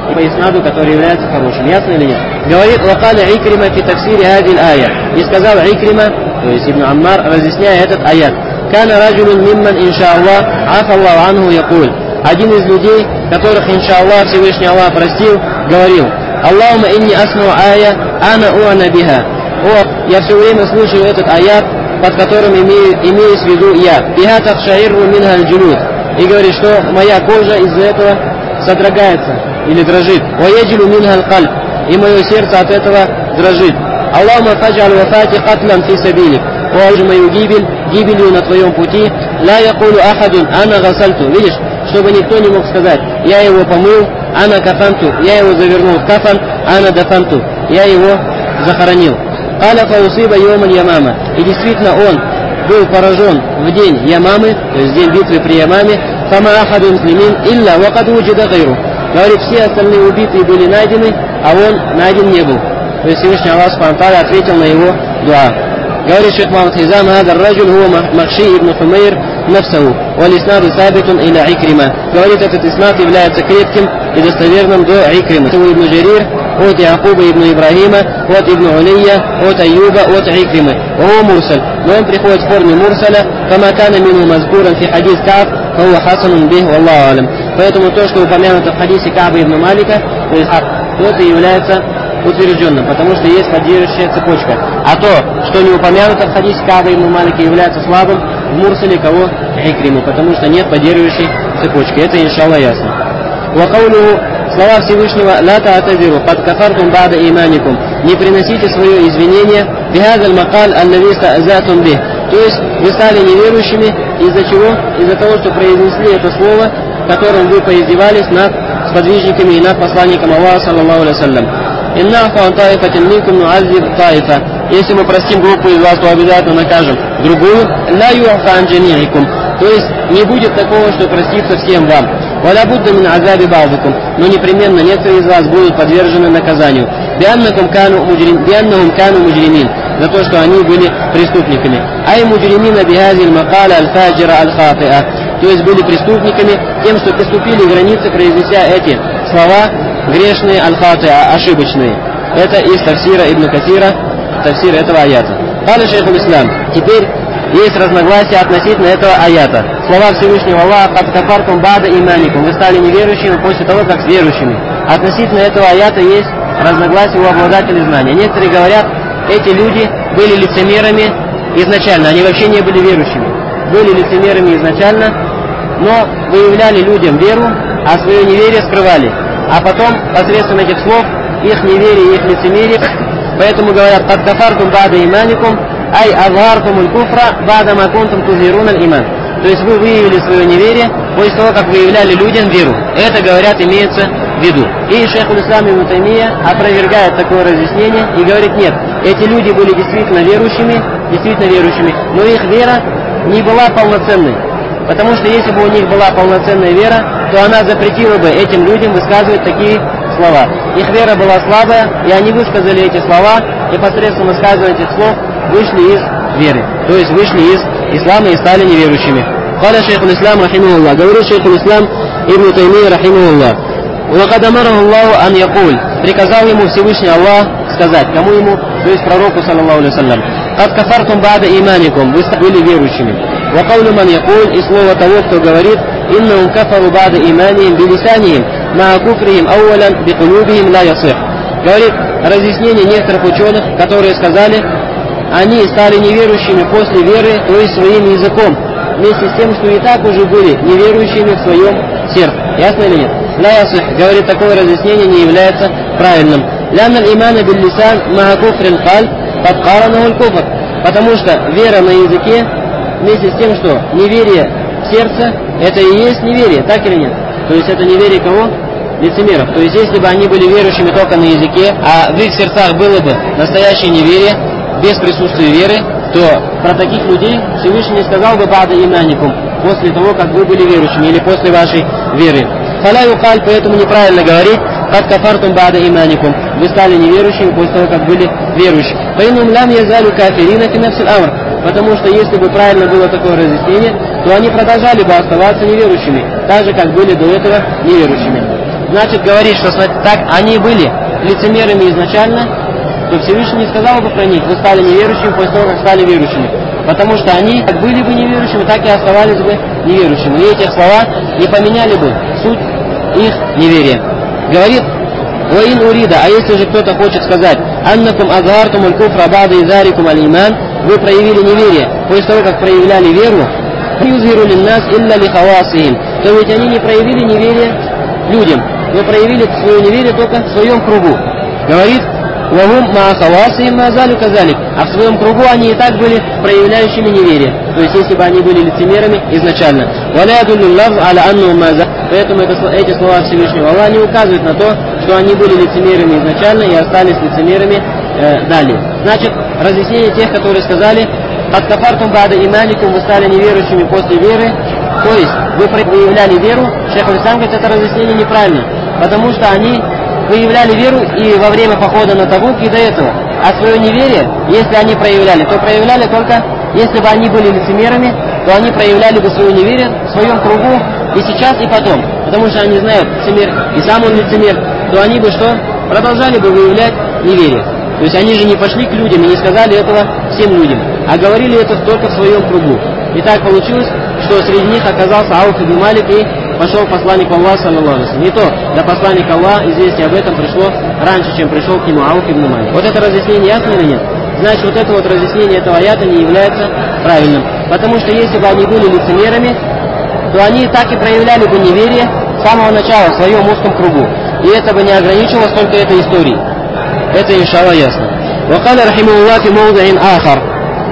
и по иснаду, который является хорошим. Ясно или нет? Говорит: «Вакаля Икрима фи тафсири хадил ая». И сказал Икрима, то есть Ибн Аммар, разъясняя этот аят: «Кана раджулун мимман, иншааллах, афа Аллаху анху, якуль». Один из людей, которых, иншааллах, Всевышний Аллах простил, говорил: «Аллахума инни асму ая, ана уана биха». О, я все время слушаю этот аят, под которым имею, имеюсь в виду я. «Биха тахшаирру минха аль-джулуд». И говорит, что моя кожа из-за этого содрогается или дрожит. «Ваяджилу минха аль-кальб». И мое сердце от этого дрожит. «Аллахума фаджаль вафати катлан фи сабилик». О, же мою гибель, гибелью на твоем пути. «Ла якулу ахадун, ана гасальту». Видишь, чтобы никто не мог сказать: я его помыл, ана кафанту, я его завернул в кафан, ана дафанту, я его захоронил. «Аля фаусиба йоман ямама». И действительно он был поражен в день Ямамы, то есть день битвы при Ямаме. «Фама ахаду муслимин илля вакад уджида гайру». Говорит, все остальные убитые были найдены, а он найден не был. То есть Всевышний Аллах субхану ва тааля ответил на его дуа. Говорит шейх Мухаммад Хизам: «Хазар раджуль хуа Махши ибн Хумейр нафсаху, валь иснаду сабитун иля Икрима». Говорит, этот иснад является крепким и достоверным до Икрима. Ибн Джарир от Якуба ибн Ибрахима, от ибн Улия, от Аюба, от Икримы. О мурсаль, но он приходит в форме мурсаля. «Фама кана мину мазкуран фи хадис Кааб, фахуа хасанун бих, валлаху алям». Поэтому то, что упомянуто в хадисе Кааба ибн Малика, то есть то это является утвержденным, потому что есть поддерживающая цепочка. А то, что не упомянуто в хадисе Кааба ибн Малика, является слабым в мурсале кого? Икримы, потому что нет поддерживающей цепочки. Это иншаллах ясно. «Вакаулюху», слова Всевышнего: «Ла та'тазиру, кад кафартум ба'да иманикум». Не приносите свое извинение. «Бихазаль макаль аллави ста'затум бих». То есть вы стали неверующими из-за чего? Из-за того, что произнесли это слово, которым вы поиздевались над сподвижниками и над посланником Аллаха, саллаллаху алейхи ва саллям. «Инна фан таифатин минкум нуаззиб таифа». Если мы простим группу из вас, то обязательно накажем другую. «Ла юафа ан джамиикум». То есть не будет такого, что простится всем вам. «Валя будда мин азаби ба'дукум». Но непременно некоторые из вас будут подвержены наказанию. «Бианнахум кану муджрим, бианнахум кану муджримин». За то, что они были преступниками. «Ай муджримина бихазиль макаля аль-фаджира аль-хатиа». То есть были преступниками тем, что приступили границы, произнеся эти слова грешные аль-хатиа, ошибочные. Это из тафсира Ибн Касира, тафсир этого аята. Каля шейхул ислам. Теперь есть разногласия относительно этого аята. Слова Всевышнего Аллаха: «Кад кафартум ба'да иманикум». Вы стали неверующими после того, как с верующими. Относительно этого аята есть разногласия у обладателей знания. Некоторые говорят, эти люди были лицемерами изначально, они вообще не были верующими. Были лицемерами изначально, но выявляли людям веру, а свое неверие скрывали. А потом, посредством этих слов, их неверие, их лицемерие, поэтому говорят: «Кад кафартум ба'да иманикум», ай азгартумуль куфра ба'да ма кунтум тузирунал иман». То есть вы выявили свое неверие после того, как выявляли людям веру. Это, говорят, имеется в виду. И шейхул ислам ибн Таймия опровергает такое разъяснение и говорит: нет, эти люди были действительно верующими, действительно верующими, но их вера не была полноценной. Потому что если бы у них была полноценная вера, то она запретила бы этим людям высказывать такие слова. Их вера была слабая, и они высказали эти слова, и посредством высказывания этих слов вышли из веры. То есть вышли из ислама и стали неверующими. Каля шейхул ислам рахимахуллах. Говорит шейхул ислам ибн Таймия рахимахуллах: «Вакад амараху Аллаху ан якуль». Приказал ему Всевышний Аллах сказать. Кому ему? То есть пророку, саллаллаху алейхи ва саллям: «Кад кафартум ба'да иманикум». Вы были верующими. «Вакаулю ман якуль». И слово того, кто говорит: «Иннахум кафару ба'да иманихим билисанихим, ма куфрихим ауалян бикулубихим ла ясих». Говорит разъяснение некоторых ученых, которые сказали: они стали неверующими после веры, то есть своим языком, вместе с тем, что и так уже были неверующими в своем сердце. Ясно или нет? Ла ясих, говорит, такое разъяснение не является правильным. Лянна имана бил лисан ма куфрин каль кад каранаху аль куфр. Потому что вера на языке вместе с тем, что неверие в сердце, это и есть неверие, так или нет? То есть это неверие кого? Лицемеров. То есть если бы они были верующими только на языке, а в их сердцах было бы настоящее неверие, без присутствия веры, то про таких людей Всевышний не сказал бы ба'да иманикум, после того, как вы были верующими, или после вашей веры. Фаля юкаль, поэтому неправильно говорить: «Кад кафартум ба'да иманикум». Вы стали неверующими после того, как были верующими. Фаинум лям язалю кафирина фи нафсил амр. Потому что если бы правильно было такое разъяснение, то они продолжали бы оставаться неверующими, так же, как были до этого неверующими. значит говорит, что так они были лицемерами изначально, то Всевышний не сказал бы про них: вы стали неверующими после того, как стали верующими. Потому что они как были бы неверующими, так и оставались бы неверующими. И эти слова не поменяли бы суть их неверия. Говорит: «Ваин урида», а если же кто-то хочет сказать: «Аннакум азгартум аль-куфра ба'да изарикум аль-иман», вы проявили неверие после того, как проявляли веру, юзиру лин-нас илля ли хавасихим, то ведь они не проявили неверие людям, но проявили свое неверие только в своем кругу. Говорит: «Вахум ма хавасихим ма залю казалик», а в своем кругу они и так были проявляющими неверие. То есть если бы они были лицемерами изначально. Поэтому это, эти слова Всевышнего Аллаха не указывают на то, что они были лицемерами изначально и остались лицемерами э, далее. Значит, разъяснение тех, которые сказали: «Ад кафартум ба'да иманикум», вы стали неверующими после веры, то есть вы проявляли веру. Шейх аль-Ислам говорит, это разъяснение неправильно, потому что они проявляли веру и во время похода на Табук, и до этого. А свое неверие, если они проявляли, то проявляли только, если бы они были лицемерами, то они проявляли бы свое неверие в своем кругу и сейчас, и потом. Потому что они знают лицемер, и сам он лицемер, то они бы что? Продолжали бы выявлять неверие. То есть они же не пошли к людям и не сказали этого всем людям, а говорили это только в своем кругу. И так получилось, что среди них оказался Ауф ибн Малик, и пошел посланник Аллаха, саллаллаху алейхи ва саллям. Не то, до посланника Аллаха известие об этом пришло раньше, чем пришел к нему Ауф ибн Малик. Вот это разъяснение ясно или нет? Значит, вот это вот разъяснение этого аята не является правильным. Потому что если бы они были лицемерами, то они так и проявляли бы неверие с самого начала в своем узком кругу. И это бы не ограничивалось только этой историей. Это, иншаллах, ясно. Вакаля рахимуллах фи маудаин ахар.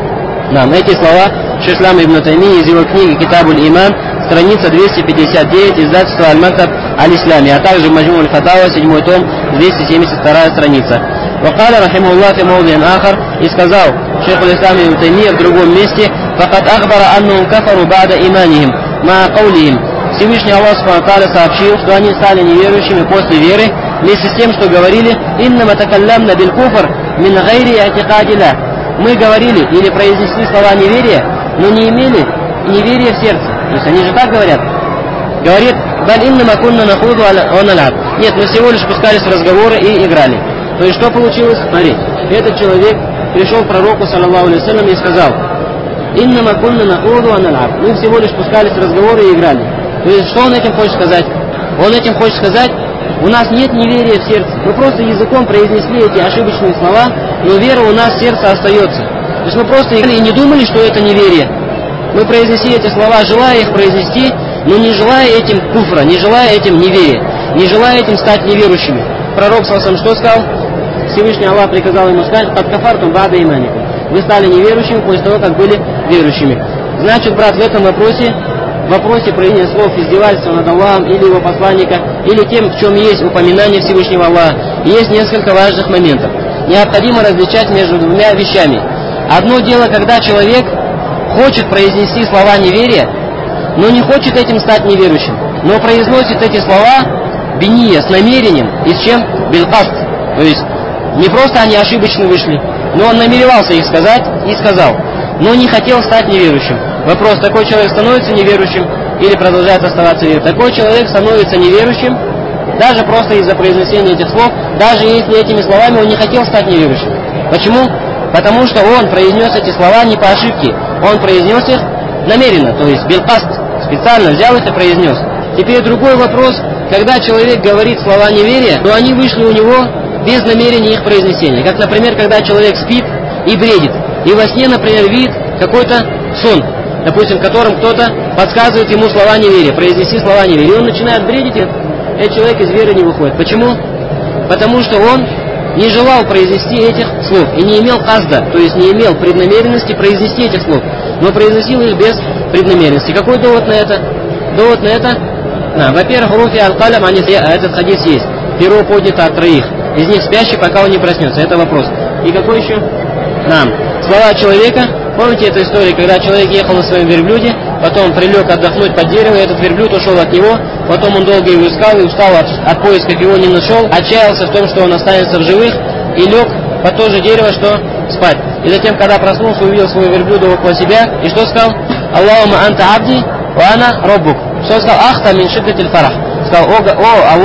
Нам эти слова Шейх ал-Ислам ибн Таймия из его книги Китабуль Иман, страница двести пятьдесят девять, издательство Аль-Мактаб Аль-Ислами, а также Маджму аль-Фатава, седьмой том, двести семьдесят вторая страница. Вакаля рахимуллах фи маудаин ахар, и сказал Шейх ал-Ислам ибн Таймия в другом месте: факат ахбара аннахум кафару ба'да иманихим ма каулихим. Всевышний Аллах субхану ва тааля сообщил, что они стали неверующими после веры, вместе с тем, что говорили: «Иннама такалламна биль куфр мин гайри атикадилля». Мы говорили или произнесли слова неверия, но не имели неверия в сердце. То есть они же так говорят. Говорит: «Баль иннама кунна нахуду ва налаб». Нет, мы всего лишь пускались в разговоры и играли. То есть что получилось? Смотри, этот человек пришел к пророку, саллаллаху алейхи ва саллям, и сказал: «Иннама кунна нахуду ва налаб». Мы всего лишь пускались в разговоры и играли. То есть что он этим хочет сказать? Он этим хочет сказать: у нас нет неверия в сердце. Мы просто языком произнесли эти ошибочные слова, но вера у нас в сердце остается. То есть мы просто и не думали, что это неверие. Мы произнесли эти слова, желая их произнести, но не желая этим куфра, не желая этим неверия, не желая этим стать неверующими. Пророк саллаллаху алейхи ва саллям что сказал? Всевышний Аллах приказал ему сказать: «Кад кафартум ба'да иманикум». Вы стали неверующими после того, как были верующими. Значит, брат, в этом вопросе, в вопросе проявления слов издевательства над Аллахом или его посланника, или тем, в чем есть упоминание Всевышнего Аллаха, есть несколько важных моментов. Необходимо различать между двумя вещами. Одно дело, когда человек хочет произнести слова неверия, но не хочет этим стать неверующим, но произносит эти слова бения, с намерением, и с чем? Билкаст. То есть не просто они ошибочно вышли, но он намеревался их сказать и сказал, но не хотел стать неверующим. Вопрос: такой человек становится неверующим или продолжает оставаться верующим? Такой человек становится неверующим даже просто из-за произнесения этих слов, даже если этими словами он не хотел стать неверующим. Почему? Потому что он произнес эти слова не по ошибке, он произнес их намеренно, то есть билкаст, специально взял их и произнес. Теперь другой вопрос: когда человек говорит слова неверия, то они вышли у него без намерения их произнесения. Как, например, когда человек спит и бредит, и во сне, например, видит какой-то сон, допустим, в котором кто-то подсказывает ему слова неверия, произнеси слова неверия, и он начинает бредить, и этот человек из веры не выходит. Почему? Потому что он не желал произнести этих слов и не имел казда, то есть не имел преднамеренности произнести этих слов, но произносил их без преднамеренности. Какой довод на это? Довод на это? Да, во-первых, руфи аль-калям, они, этот хадис есть, перо поднято от троих, из них спящий, пока он не проснется. Это вопрос. И какой еще? Да, слова человека. Помните эту историю, когда человек ехал на своем верблюде, потом прилег отдохнуть под дерево, и этот верблюд ушел от него, потом он долго его искал и устал от, от поисков, его не нашел, отчаялся в том, что он останется в живых, и лег под то же дерево, что спать. И затем, когда проснулся, увидел своего верблюда около себя, и что сказал? Аллахума анта абди, ва ана роббук. Что сказал? Ахта мин шиддатиль фарах. Сказал: о, о Аллах,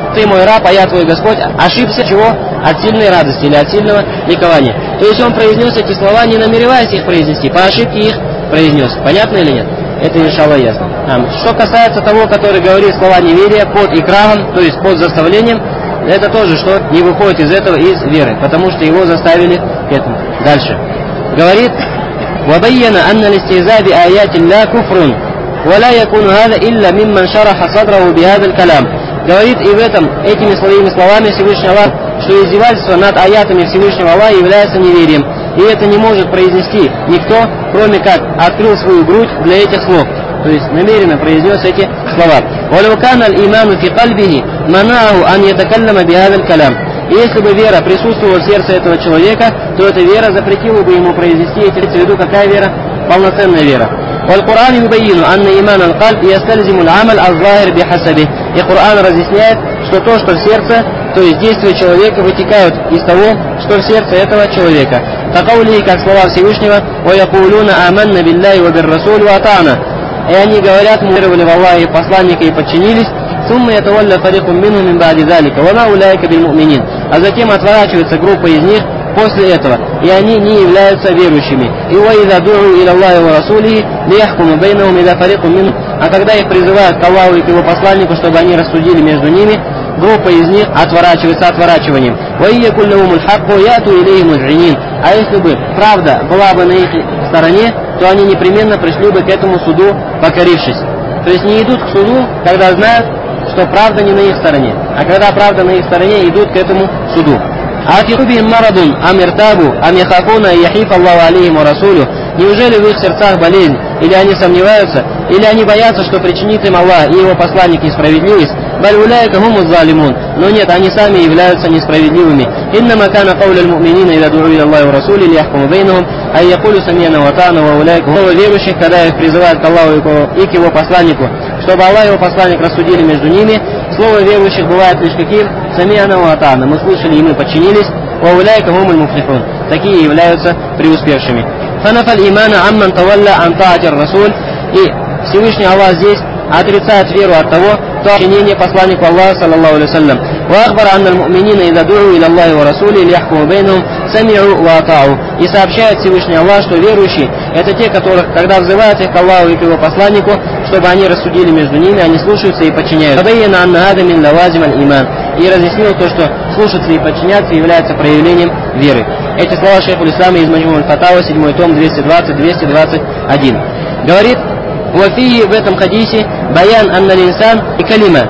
ты мой раб, а я твой Господь, ошибся чего? От сильной радости или от сильного ликования. То есть он произнес эти слова, не намереваясь их произнести, по ошибке их произнес. Понятно или нет? Это иншаллах ясно. Что касается того, который говорит слова неверия под икрахом, то есть под заставлением, это тоже, что не выходит из этого из веры, потому что его заставили к этому. Дальше. Говорит: وَبَيَّنَ أَنَّ الْإِسْتِهْزَاءَ بِآيَاتِ اللَّهِ كُفْرٌ وَلَا يَكُونُ هَذَا إِلَّا مِمَّنْ شَرَحَ صَدْرَهُ بِهَذَا الْكَلَامِ. Говорит и в этом, этими своими словами Всевышний Аллах, что издевательство над аятами Всевышнего Аллаха является неверием. И это не может произнести никто, кроме как открыл свою грудь для этих слов. То есть намеренно произнес эти слова. وَلَوْ كَانَ الْإِيمَانُ فِي قَلْبِهِ مَنَعَهُ أَنْ يَتَكَلَّمَ بِهَذَا الْكَلَامِ. И если бы вера присутствовала в сердце этого человека, то эта вера запретила бы ему произнести эти. В виду какая вера? Полноценная вера. والقرآن يبين أن إيمان القلب يستلزم العمل الظاهر بحسبه. И Коран разъясняет, что то, что в сердце, то есть действия человека, вытекают из того, что в сердце этого человека. Такаули, как слова Всевышнего: وَيَقُولُونَ آمَنَّ بِاللَّهِ وَبِالرَّسُولِ وَأَطَعْنَا. И они говорят: мы веровали в Аллаха и посланника и подчинились. ثُمَّ يَتَوَلَّى فَرِيقٌ مِّنْهُم مِّن بَعْدِ ذَلِكَ وَمَا أُولَٰئِكَ بِالْمُؤْمِنِينَ. А затем отворачивается группа из них после этого, и они не являются верующими. И وَإِذَا دُعُوا إِلَى اللَّهِ وَرَسُولِهِ لِيَحْكُمَ بَيْنَهُمْ إِذَا فَرِيقٌ مِّنْهُمْ. А когда их призывают к Аллаху и к его посланнику, чтобы они рассудили между ними, группа из них отворачивается отворачиванием. وَإِن يَكُن لَّهُمُ الْحَقُّ يَأْتُوا إِلَيْهِ مُذْعِنِينَ. А если бы правда была бы на их стороне, то они непременно пришли бы к этому суду, покорившись. То есть не идут к суду, когда знают, что правда не на их стороне, а когда правда на их стороне, идут к этому суду. А фи марадун амиртабу амихафуна яхиф Аллаху алейхим ва расулю. Неужели в их сердцах болезнь, или они сомневаются, или они боятся, что причинит им Аллах и его посланник несправедливость? Баль уляйка хуму залимун. Но нет, они сами являются несправедливыми. Иннама кана кауля аль-му'минина ида ду'у иля Аллахи ва расули лияхкуму бейнахум ай якулю самияна ва та'на ва уляйка. Слово верующих, когда их призывают к Аллаху и к его посланнику, чтобы Аллах и его посланник рассудили между ними, слово верующих бывает лишь каким? Самияна ва та'на. Мы слышали и мы подчинились. Ва уляйка хумуль муфлихун. Такие являются преуспевшими. Фанафаль имана амман тавалла ан та'ати расуль. И Всевышний Аллах здесь отрицает веру от того, кто подчинение посланнику Аллаха саллаллаху алейхи ва саллям. Ва ахбара анна аль-му'минина ида ду'у иля Аллахи ва расули лияхкуму бейнахум сами'у ва атa'у. И сообщает Всевышний Аллах, что верующие это те, которых, когда взывают их к Аллаху и к его посланнику, чтобы они рассудили между ними, они слушаются и подчиняются. Фабайяна анна хада мин лавазим аль-иман. И разъяснил то, что слушаться и подчиняться является проявлением веры. Эти слова шейху ислама из Маджму аль-Фатава, седьмой том, двести двадцать двести двадцать один. Говорит: وفيه в этом хадисе баян анна линсан и калима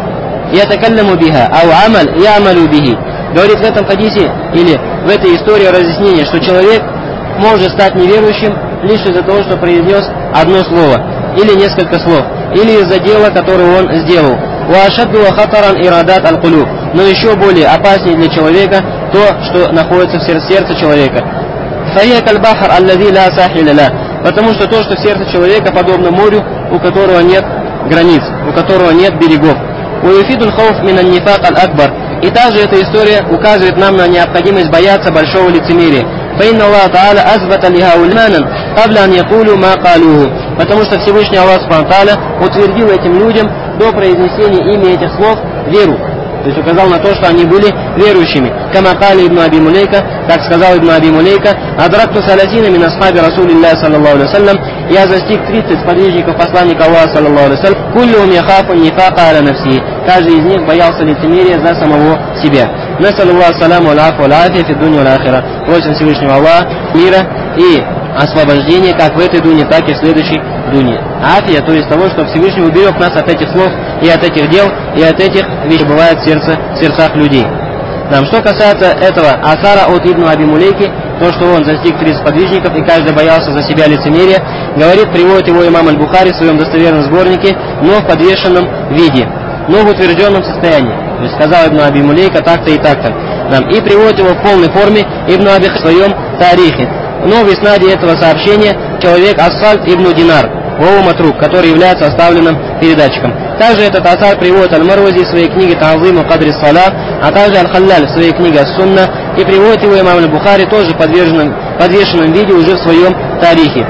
ятакалламу биха ау амаль ямалу бихи. Говорит в этом хадисе или в этой истории разъяснение, что человек может стать неверующим лишь из-за того, что произнес одно слово или несколько слов, или из-за дела, которое он сделал. وأشد خطرا إرادات القلوب. Но еще более опаснее для человека то, что находится в сердце человека. فهي كالبحر الذي لا ساحل له. Потому что то, что в сердце человека, подобно морю, у которого нет границ, у которого нет берегов. ويفيد الخوف من النفاق الأكبر. И также эта история указывает нам на необходимость бояться большого лицемерия. فإن الله تعالى أثبت لهؤلاء قبل أن يقولوا ما قالوه. Потому что Всевышний Аллах Субхану ва Тааля утвердил этим людям до произнесения ими этих слов веру. То есть указал на то, что они были верующими. Кама кали ибн Аби Мулейка, как сказал ибн Аби Мулейка: адракту саласина мин асхаби Расулиллахи саллаллаху алейхи ва саллям. Я застиг тридцать сподвижников посланника Аллаха саллаллаху алейхи ва саллям. Куллюхум яхафу нифака аля нафсихи. Каждый из них боялся лицемерия за самого себя. Насаллаллаху саламу алейхи ва афия фи дунья вал ахира. Просим Всевышнего Аллаха мира и освобождение как в этой дуне, так и в следующей дуне. Афия, то есть того, что Всевышний уберег нас от этих слов и от этих дел, и от этих вещей бывает в, сердце, в сердцах людей. Нам, что касается этого асара от Ибн Аби Мулейки, то, что он застиг тридцать сподвижников, и каждый боялся за себя лицемерия, говорит, приводит его имам Аль-Бухари в своем достоверном сборнике, но в подвешенном виде, но в утвержденном состоянии. То есть сказал Ибн Аби Мулейка так-то и так-то. Нам, и приводит его в полной форме Ибн Аби в своем тарихе. Но в иснаде этого сообщения человек Асфальт ибн Динар, Вова Матрук, который является оставленным передатчиком. Также этот асар приводит Аль-Марвази в своей книге Та'зиму Кадри Салат, а также Аль-Халляль в своей книге Ас-Сунна, и приводит его имам Аль-Бухари тоже в подвешенном виде уже в своем тарихе.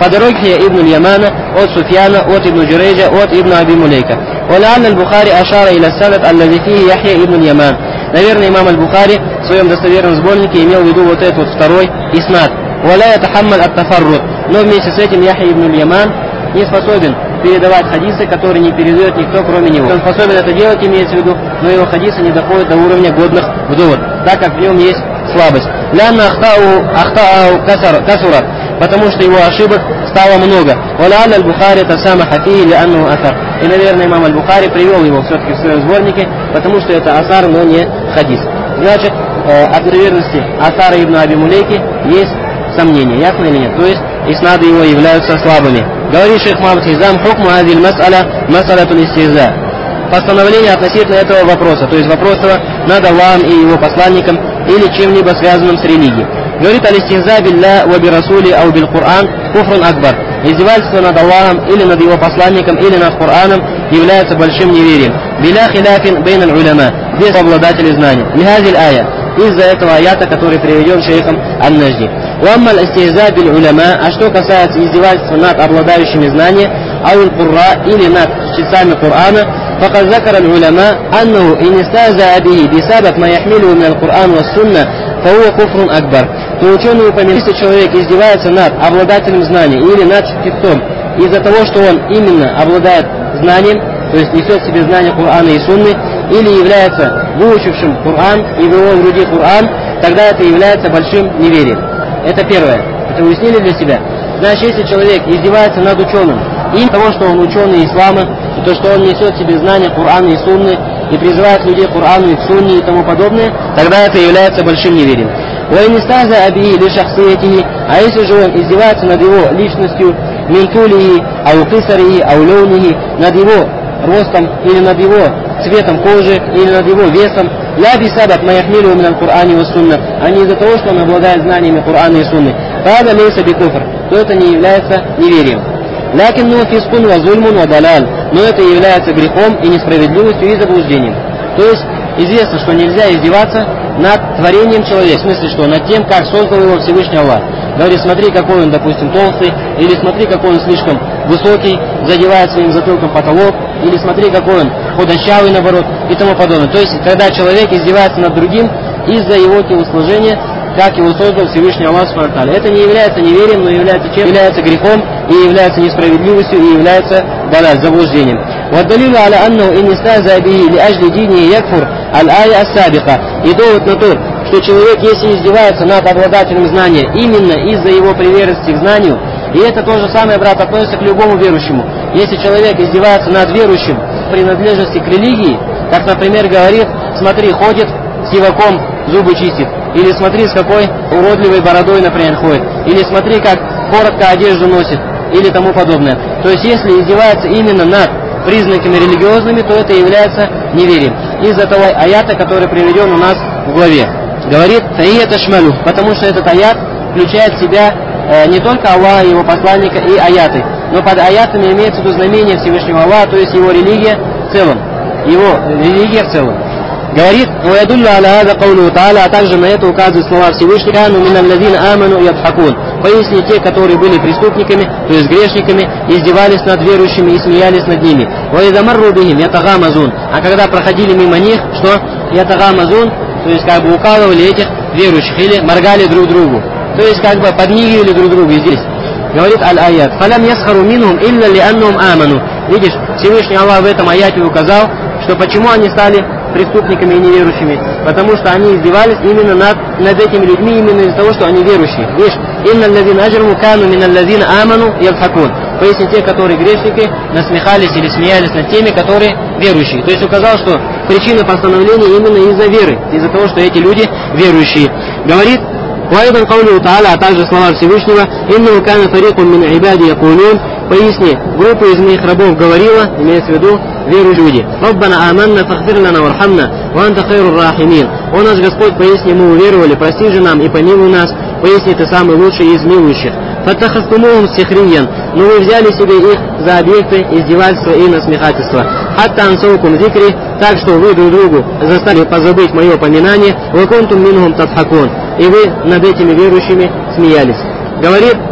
по дороге Ибн Ямана, от Суфьяна, от Ибн Джурейджа, от Ибн Аби Мулейка. ولعل البخاري أشار إلى السند الذي فيه يحيى ابن اليمان. Наверное, имам Аль-Бухари в своем достоверном сборнике имел в виду вот этот вот второй иснад. ولا يتحمل التفرد. Но вместе с этим Яхья ибн Яман не способен передавать хадисы, которые не передает никто, кроме него. Он способен это делать, имеется в виду, но его хадисы не доходят до уровня годных в довод, так как в нем есть слабость. Лянна ахтау касурат, потому что его ошибок стало много. Валялля аль-Бухари тасамаха фии лианну асар. И, наверное, имам Аль-Бухари привел его все-таки в своем сборнике, потому что это асар, но не хадис. Значит, э, от достоверности асара ибн Аби Мулейки есть сомнения, ясно или нет? То есть иснады его являются слабыми. Говорит шейх Мухаммад Хизам: хукму азиль мас'аля мас'алятуль истихза. Постановление относительно этого вопроса, то есть вопроса над Аллахом и его посланником или чем-либо связанным с религией. Говорит: аль-истихза билля ва би расули ау бил Кур'ан куфрун акбар. Издевательство над Аллахом или над его посланником или над Кур'аном является большим неверием. Биля хиляфин бейн аль-уляма, без обладателей знаний. Лихазиль ая, из-за этого аята, который приведен шейхом Ан-Нажди. Уамма аль-истихза бил уляма, а что касается издевательства над обладающими знанием, ау аль-Курра или над чтецами Кур'ана, فقد ذكر العلماء أنه إن استهزأ به بسبب ما يحمله من القرآن والسنة فهو كفر أكبر. То ученые упомянули, если человек издевается над обладателем знаний или над чтецом из-за того, что он именно обладает знанием, то есть несет в себе знания Корана и Сунны, или является выучившим Коран и в его груди Коран, тогда это является большим неверием. Это первое. Это уяснили для себя? Значит, если человек издевается над ученым и того, что он ученый ислама, и то, что он несет в себе знания Корана и Сунны, и призывает людей к Корану и к Сунне и тому подобное, тогда это является большим неверием. وَإِنِسْتَهْزَأَ بِهِ لِشَخْصِيَّتِهِ. А если же он издевается над его личностью, мин тулихи, ау кисарихи, ау лоунихи, над его ростом или над его цветом кожи или над его весом, ля бисабат маяхмилу мин аль-Кур'ани ва сунна, а не из-за того, что он обладает знаниями Корана и Сунны, фада лейса бикуфр, то это не является неверием. Лякин ну фискун ва зульмун ва далаль, но это является грехом и несправедливостью и заблуждением. То есть известно, что нельзя издеваться над творением человека, в смысле, что над тем, как создал его Всевышний Аллах. Говорит: смотри, какой он, допустим, толстый, или смотри, какой он слишком высокий, задевает своим затылком потолок, или смотри, какой он худощавый, наоборот, и тому подобное. То есть, когда человек издевается над другим из-за его телосложения, как его создал Всевышний Аллах Субхану ва Тааля. Это не является неверием, но является чем? Является грехом, и является несправедливостью, и является далаль, заблуждением. وَالدَّلِيلُ عَلَى أَنَّهُ إِنْ اسْتَهْزَأَ بِهِ لِأَجْلِ دِينِهِ يَكْفُرُ الْآيَةُ السَّابِقَةُ. И довод на то, что человек, если издевается над обладателем знания именно из-за его приверженности к знанию, и это то же самое, брат, относится к любому верующему. Если человек издевается над верующим в принадлежности к религии, как, например, говорит: смотри, ходит с сиваком, зубы чистит, или смотри, с какой уродливой бородой, например, ходит, или смотри, как коротко одежду носит, или тому подобное. То есть, если издевается именно над признаками религиозными, то это является неверием. Из-за того аята, который приведен у нас в главе. Говорит: «Фаия ташмалу», потому что этот аят включает в себя э, не только Аллаха и его посланника и аяты, но под аятами имеется в виду знамение Всевышнего Аллаха, то есть его религия в целом. Его религия в целом. Говорит: «Ваядуллю аля хаза каулю та'аля», а также на это указывают слова Всевышнего: «Кану минал лазина аману ядхакун». Поясни, те, которые были преступниками, то есть грешниками, издевались над верующими и смеялись над ними. «Ваидамарру бихим ятагамазун», а когда проходили мимо них, что? Ятагамазун, то есть как бы укалывали этих верующих, или моргали друг другу. То есть как бы подмигивали друг другу здесь. Говорит аль-аят: «Фалям ясхару минхум илля лианнум аману». Видишь, Всевышний Аллах в этом аяте указал, что почему они стали преступниками и неверующими, потому что они издевались именно над, над этими людьми, именно из-за того, что они верующие. Видишь, инна аллазина аджраму кану мин аллазина аману ядхакун. Поясни, те, которые грешники, насмехались или смеялись над теми, которые верующие. То есть указал, что причина постановления именно из-за веры, из-за того, что эти люди верующие. Говорит: «Вайдан каулю та'аля», а также слова Всевышнего: «Иннаху кана фарикун мин ибади якулун». Поясни, группа из моих рабов говорила, имеется в виду верующие люди: «Раббана аманна фахфир лана вархамна, ва анта хайрур рахимин». О наш Господь, поясни, мы уверовали, прости же нам и помилуй нас, поясни, ты самый лучший из милующих. «Фаттахастумухум сихриян», но вы взяли себе их за объекты издевательства и насмехательства. «Хатта ансаукум зикри», так что вы друг другу заставили позабыть мое поминание. «Ва кунтум минхум тадхакун», и вы над этими верующими смеялись. Говорит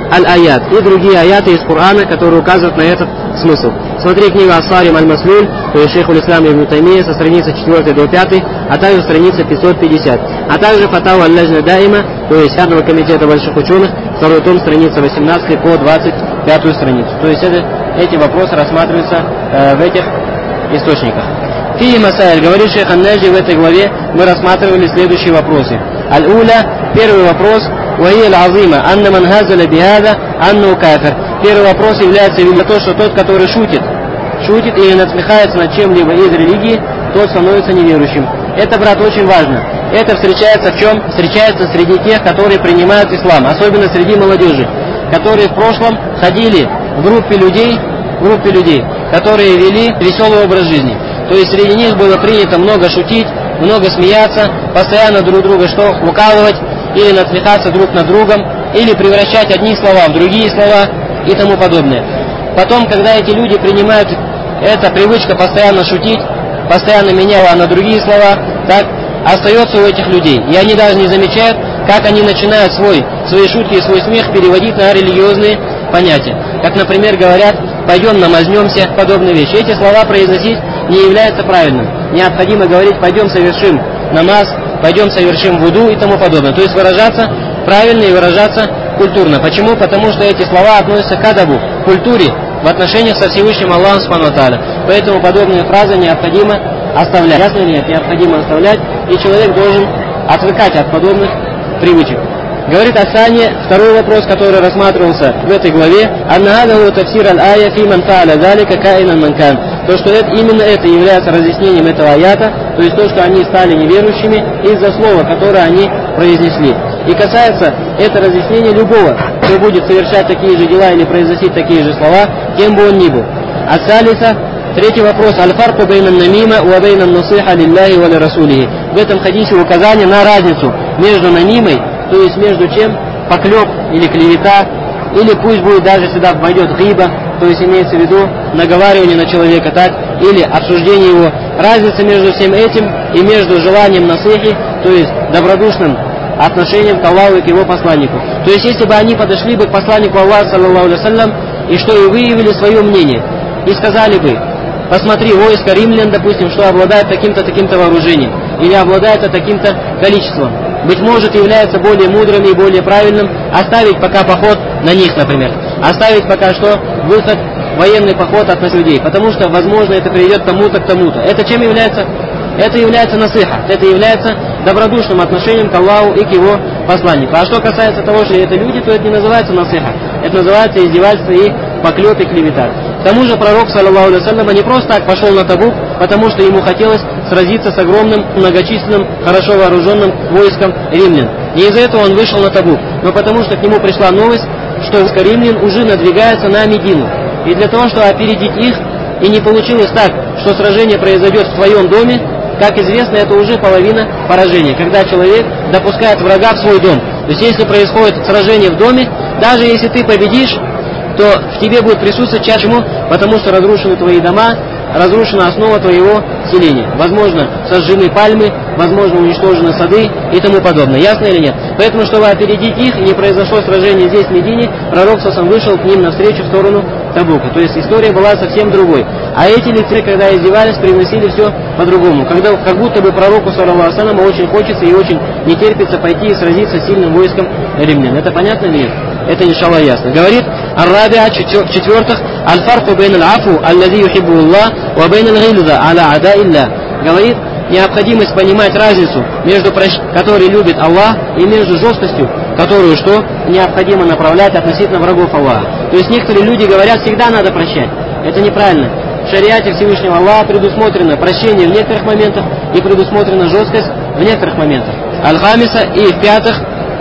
аль-аят и другие аяты из Корана, которые указывают на этот смысл. Смотри книгу Ас-Сарим аль-Маслуль, то есть Шейх Уль-Ислам ибн Таймия, со страницы четвёртой до пятой, а также страница пятьсот пятьдесят. А также Фатава аль-Лажна Даима, то есть Сядного комитета больших ученых, второй том, страница восемнадцатая по двадцать пятую страницу. То есть это, эти вопросы рассматриваются э, в этих источниках. Фи Масаиль, говорит шейх Ан-Наджи, в этой главе мы рассматривали следующие вопросы. Аль-Уля, первый вопрос, وهي العظيمة أن من هزل بهذا أنه كافر. Первый вопрос является великим, то, что тот, который шутит, шутит или насмехается над чем-либо из религии, тот становится неверующим. Это, брат, очень важно. Это встречается в чем? Встречается среди тех, которые принимают ислам, особенно среди молодежи, которые в прошлом ходили в группе людей, в группе людей, которые вели веселый образ жизни. То есть среди них было принято много шутить, много смеяться, постоянно друг друга что? Укалывать, или насмехаться друг над другом, или превращать одни слова в другие слова и тому подобное. Потом, когда эти люди принимают эта привычка постоянно шутить, постоянно меняла на другие слова, так остается у этих людей. И они даже не замечают, как они начинают свой, свои шутки и свой смех переводить на религиозные понятия. Как, например, говорят, пойдем намазнемся, подобные вещи. Эти слова произносить не является правильным. Необходимо говорить, пойдем совершим намаз, пойдем совершим вуду и тому подобное. То есть выражаться правильно и выражаться культурно. Почему? Потому что эти слова относятся к адабу, к культуре в отношениях со Всевышним Аллахом Субхану ва Тааля. Поэтому подобные фразы необходимо оставлять. Ясно ли нет? Необходимо оставлять, и человек должен отвыкать от подобных привычек. Говорит Асани, второй вопрос, который рассматривался в этой главе, «Аннахадаху тафсир аль-ая фи ман фа'аля залика каинан ман кан». То, что это, именно это является разъяснением этого аята, то есть то, что они стали неверующими из-за слова, которое они произнесли. И касается это разъяснение любого, кто будет совершать такие же дела или произносить такие же слова, кем бы он ни был. Ас-салиса, третий вопрос, «Аль-фарку бейнан намима ва бейнан насиха лилляхи ва ли расулихи». В этом хадисе указание на разницу между намимой, то есть между чем поклеп или клевета, или пусть будет даже сюда войдет гиба, то есть имеется в виду наговаривание на человека, так, или обсуждение его. Разница между всем этим и между желанием насихи, то есть добродушным отношением к Аллаху и к его посланнику. То есть если бы они подошли бы к посланнику Аллаха, саллаллаху алейхи ва саллям, и что и выявили свое мнение, и сказали бы, посмотри, войско римлян, допустим, что обладает таким-то, таким-то вооружением, или обладает таким-то количеством. Быть может, является более мудрым и более правильным оставить пока поход на них, например. Оставить пока что выход, военный поход от нас людей, потому что, возможно, это приведет к тому-то, к тому-то. Это чем является? Это является насыха, это является добродушным отношением к Аллаху и к его посланнику. А что касается того, что это люди, то это не называется насыха, это называется издевательство и поклеп и клевета. К тому же пророк, саллаллаху алейхи ва саллям, не просто так пошел на Табук, потому что ему хотелось сразиться с огромным, многочисленным, хорошо вооруженным войском римлян. Не из-за этого он вышел на Табук, но потому что к нему пришла новость, что войско римлян уже надвигается на Медину. И для того, чтобы опередить их, и не получилось так, что сражение произойдет в твоем доме, как известно, это уже половина поражения, когда человек допускает врага в свой дом. То есть если происходит сражение в доме, даже если ты победишь, то в тебе будет присутствовать чему? Потому что разрушены твои дома, разрушена основа твоего селения. Возможно, сожжены пальмы, возможно, уничтожены сады и тому подобное. Ясно или нет? Поэтому, чтобы опередить их, и не произошло сражение здесь, в Медине, пророк сам вышел к ним навстречу в сторону Табука. То есть история была совсем другой. А эти лица, когда издевались, приносили все по-другому. Когда, как будто бы пророку, саллаллаху алейхи ва саллям, очень хочется и очень не терпится пойти и сразиться с сильным войском римлян. Это понятно или нет? Это, иншаллах, ясно. Говорит Ар-Рабиа, в-четвертых, «Аль-фарку бейн аль-афу, аллади юхиббу Аллах, ва бейн аль-гилза, аля ада илля». Говорит, необходимость понимать разницу между прощением, который любит Аллах, и между жесткостью, которую что необходимо направлять относительно врагов Аллаха. То есть некоторые люди говорят, всегда надо прощать. Это неправильно. В шариате Всевышнего Аллаха предусмотрено прощение в некоторых моментах и предусмотрена жесткость в некоторых моментах. Аль-Хамиса, и в-пятых,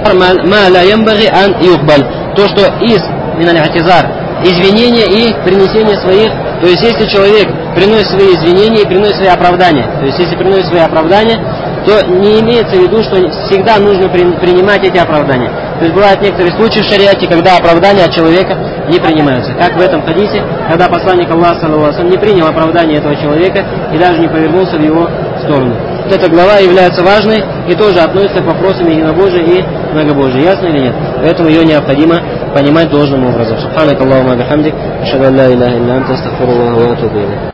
ма ла ямбаги ан юхбаль. То, что из миналь-атизар, извинения и принесение своих. То есть если человек приносит свои извинения и приносит свои оправдания, то есть если приносит свои оправдания, то не имеется в виду, что всегда нужно при, принимать эти оправдания. То есть бывают некоторые случаи в шариате, когда оправдания от человека не принимаются. Как в этом хадисе, когда посланник Аллаха, саллаллаху алейхи ва саллям, не принял оправдание этого человека и даже не повернулся в его сторону. Вот эта глава является важной и тоже относится к вопросам единобожия и многобожие. Ясно или нет? Поэтому ее необходимо понимать должным образом. Субханак Аллахумма бихамдик, ашхаду ан ла иляха илля анта, астагфируллаха ва атубу илейх.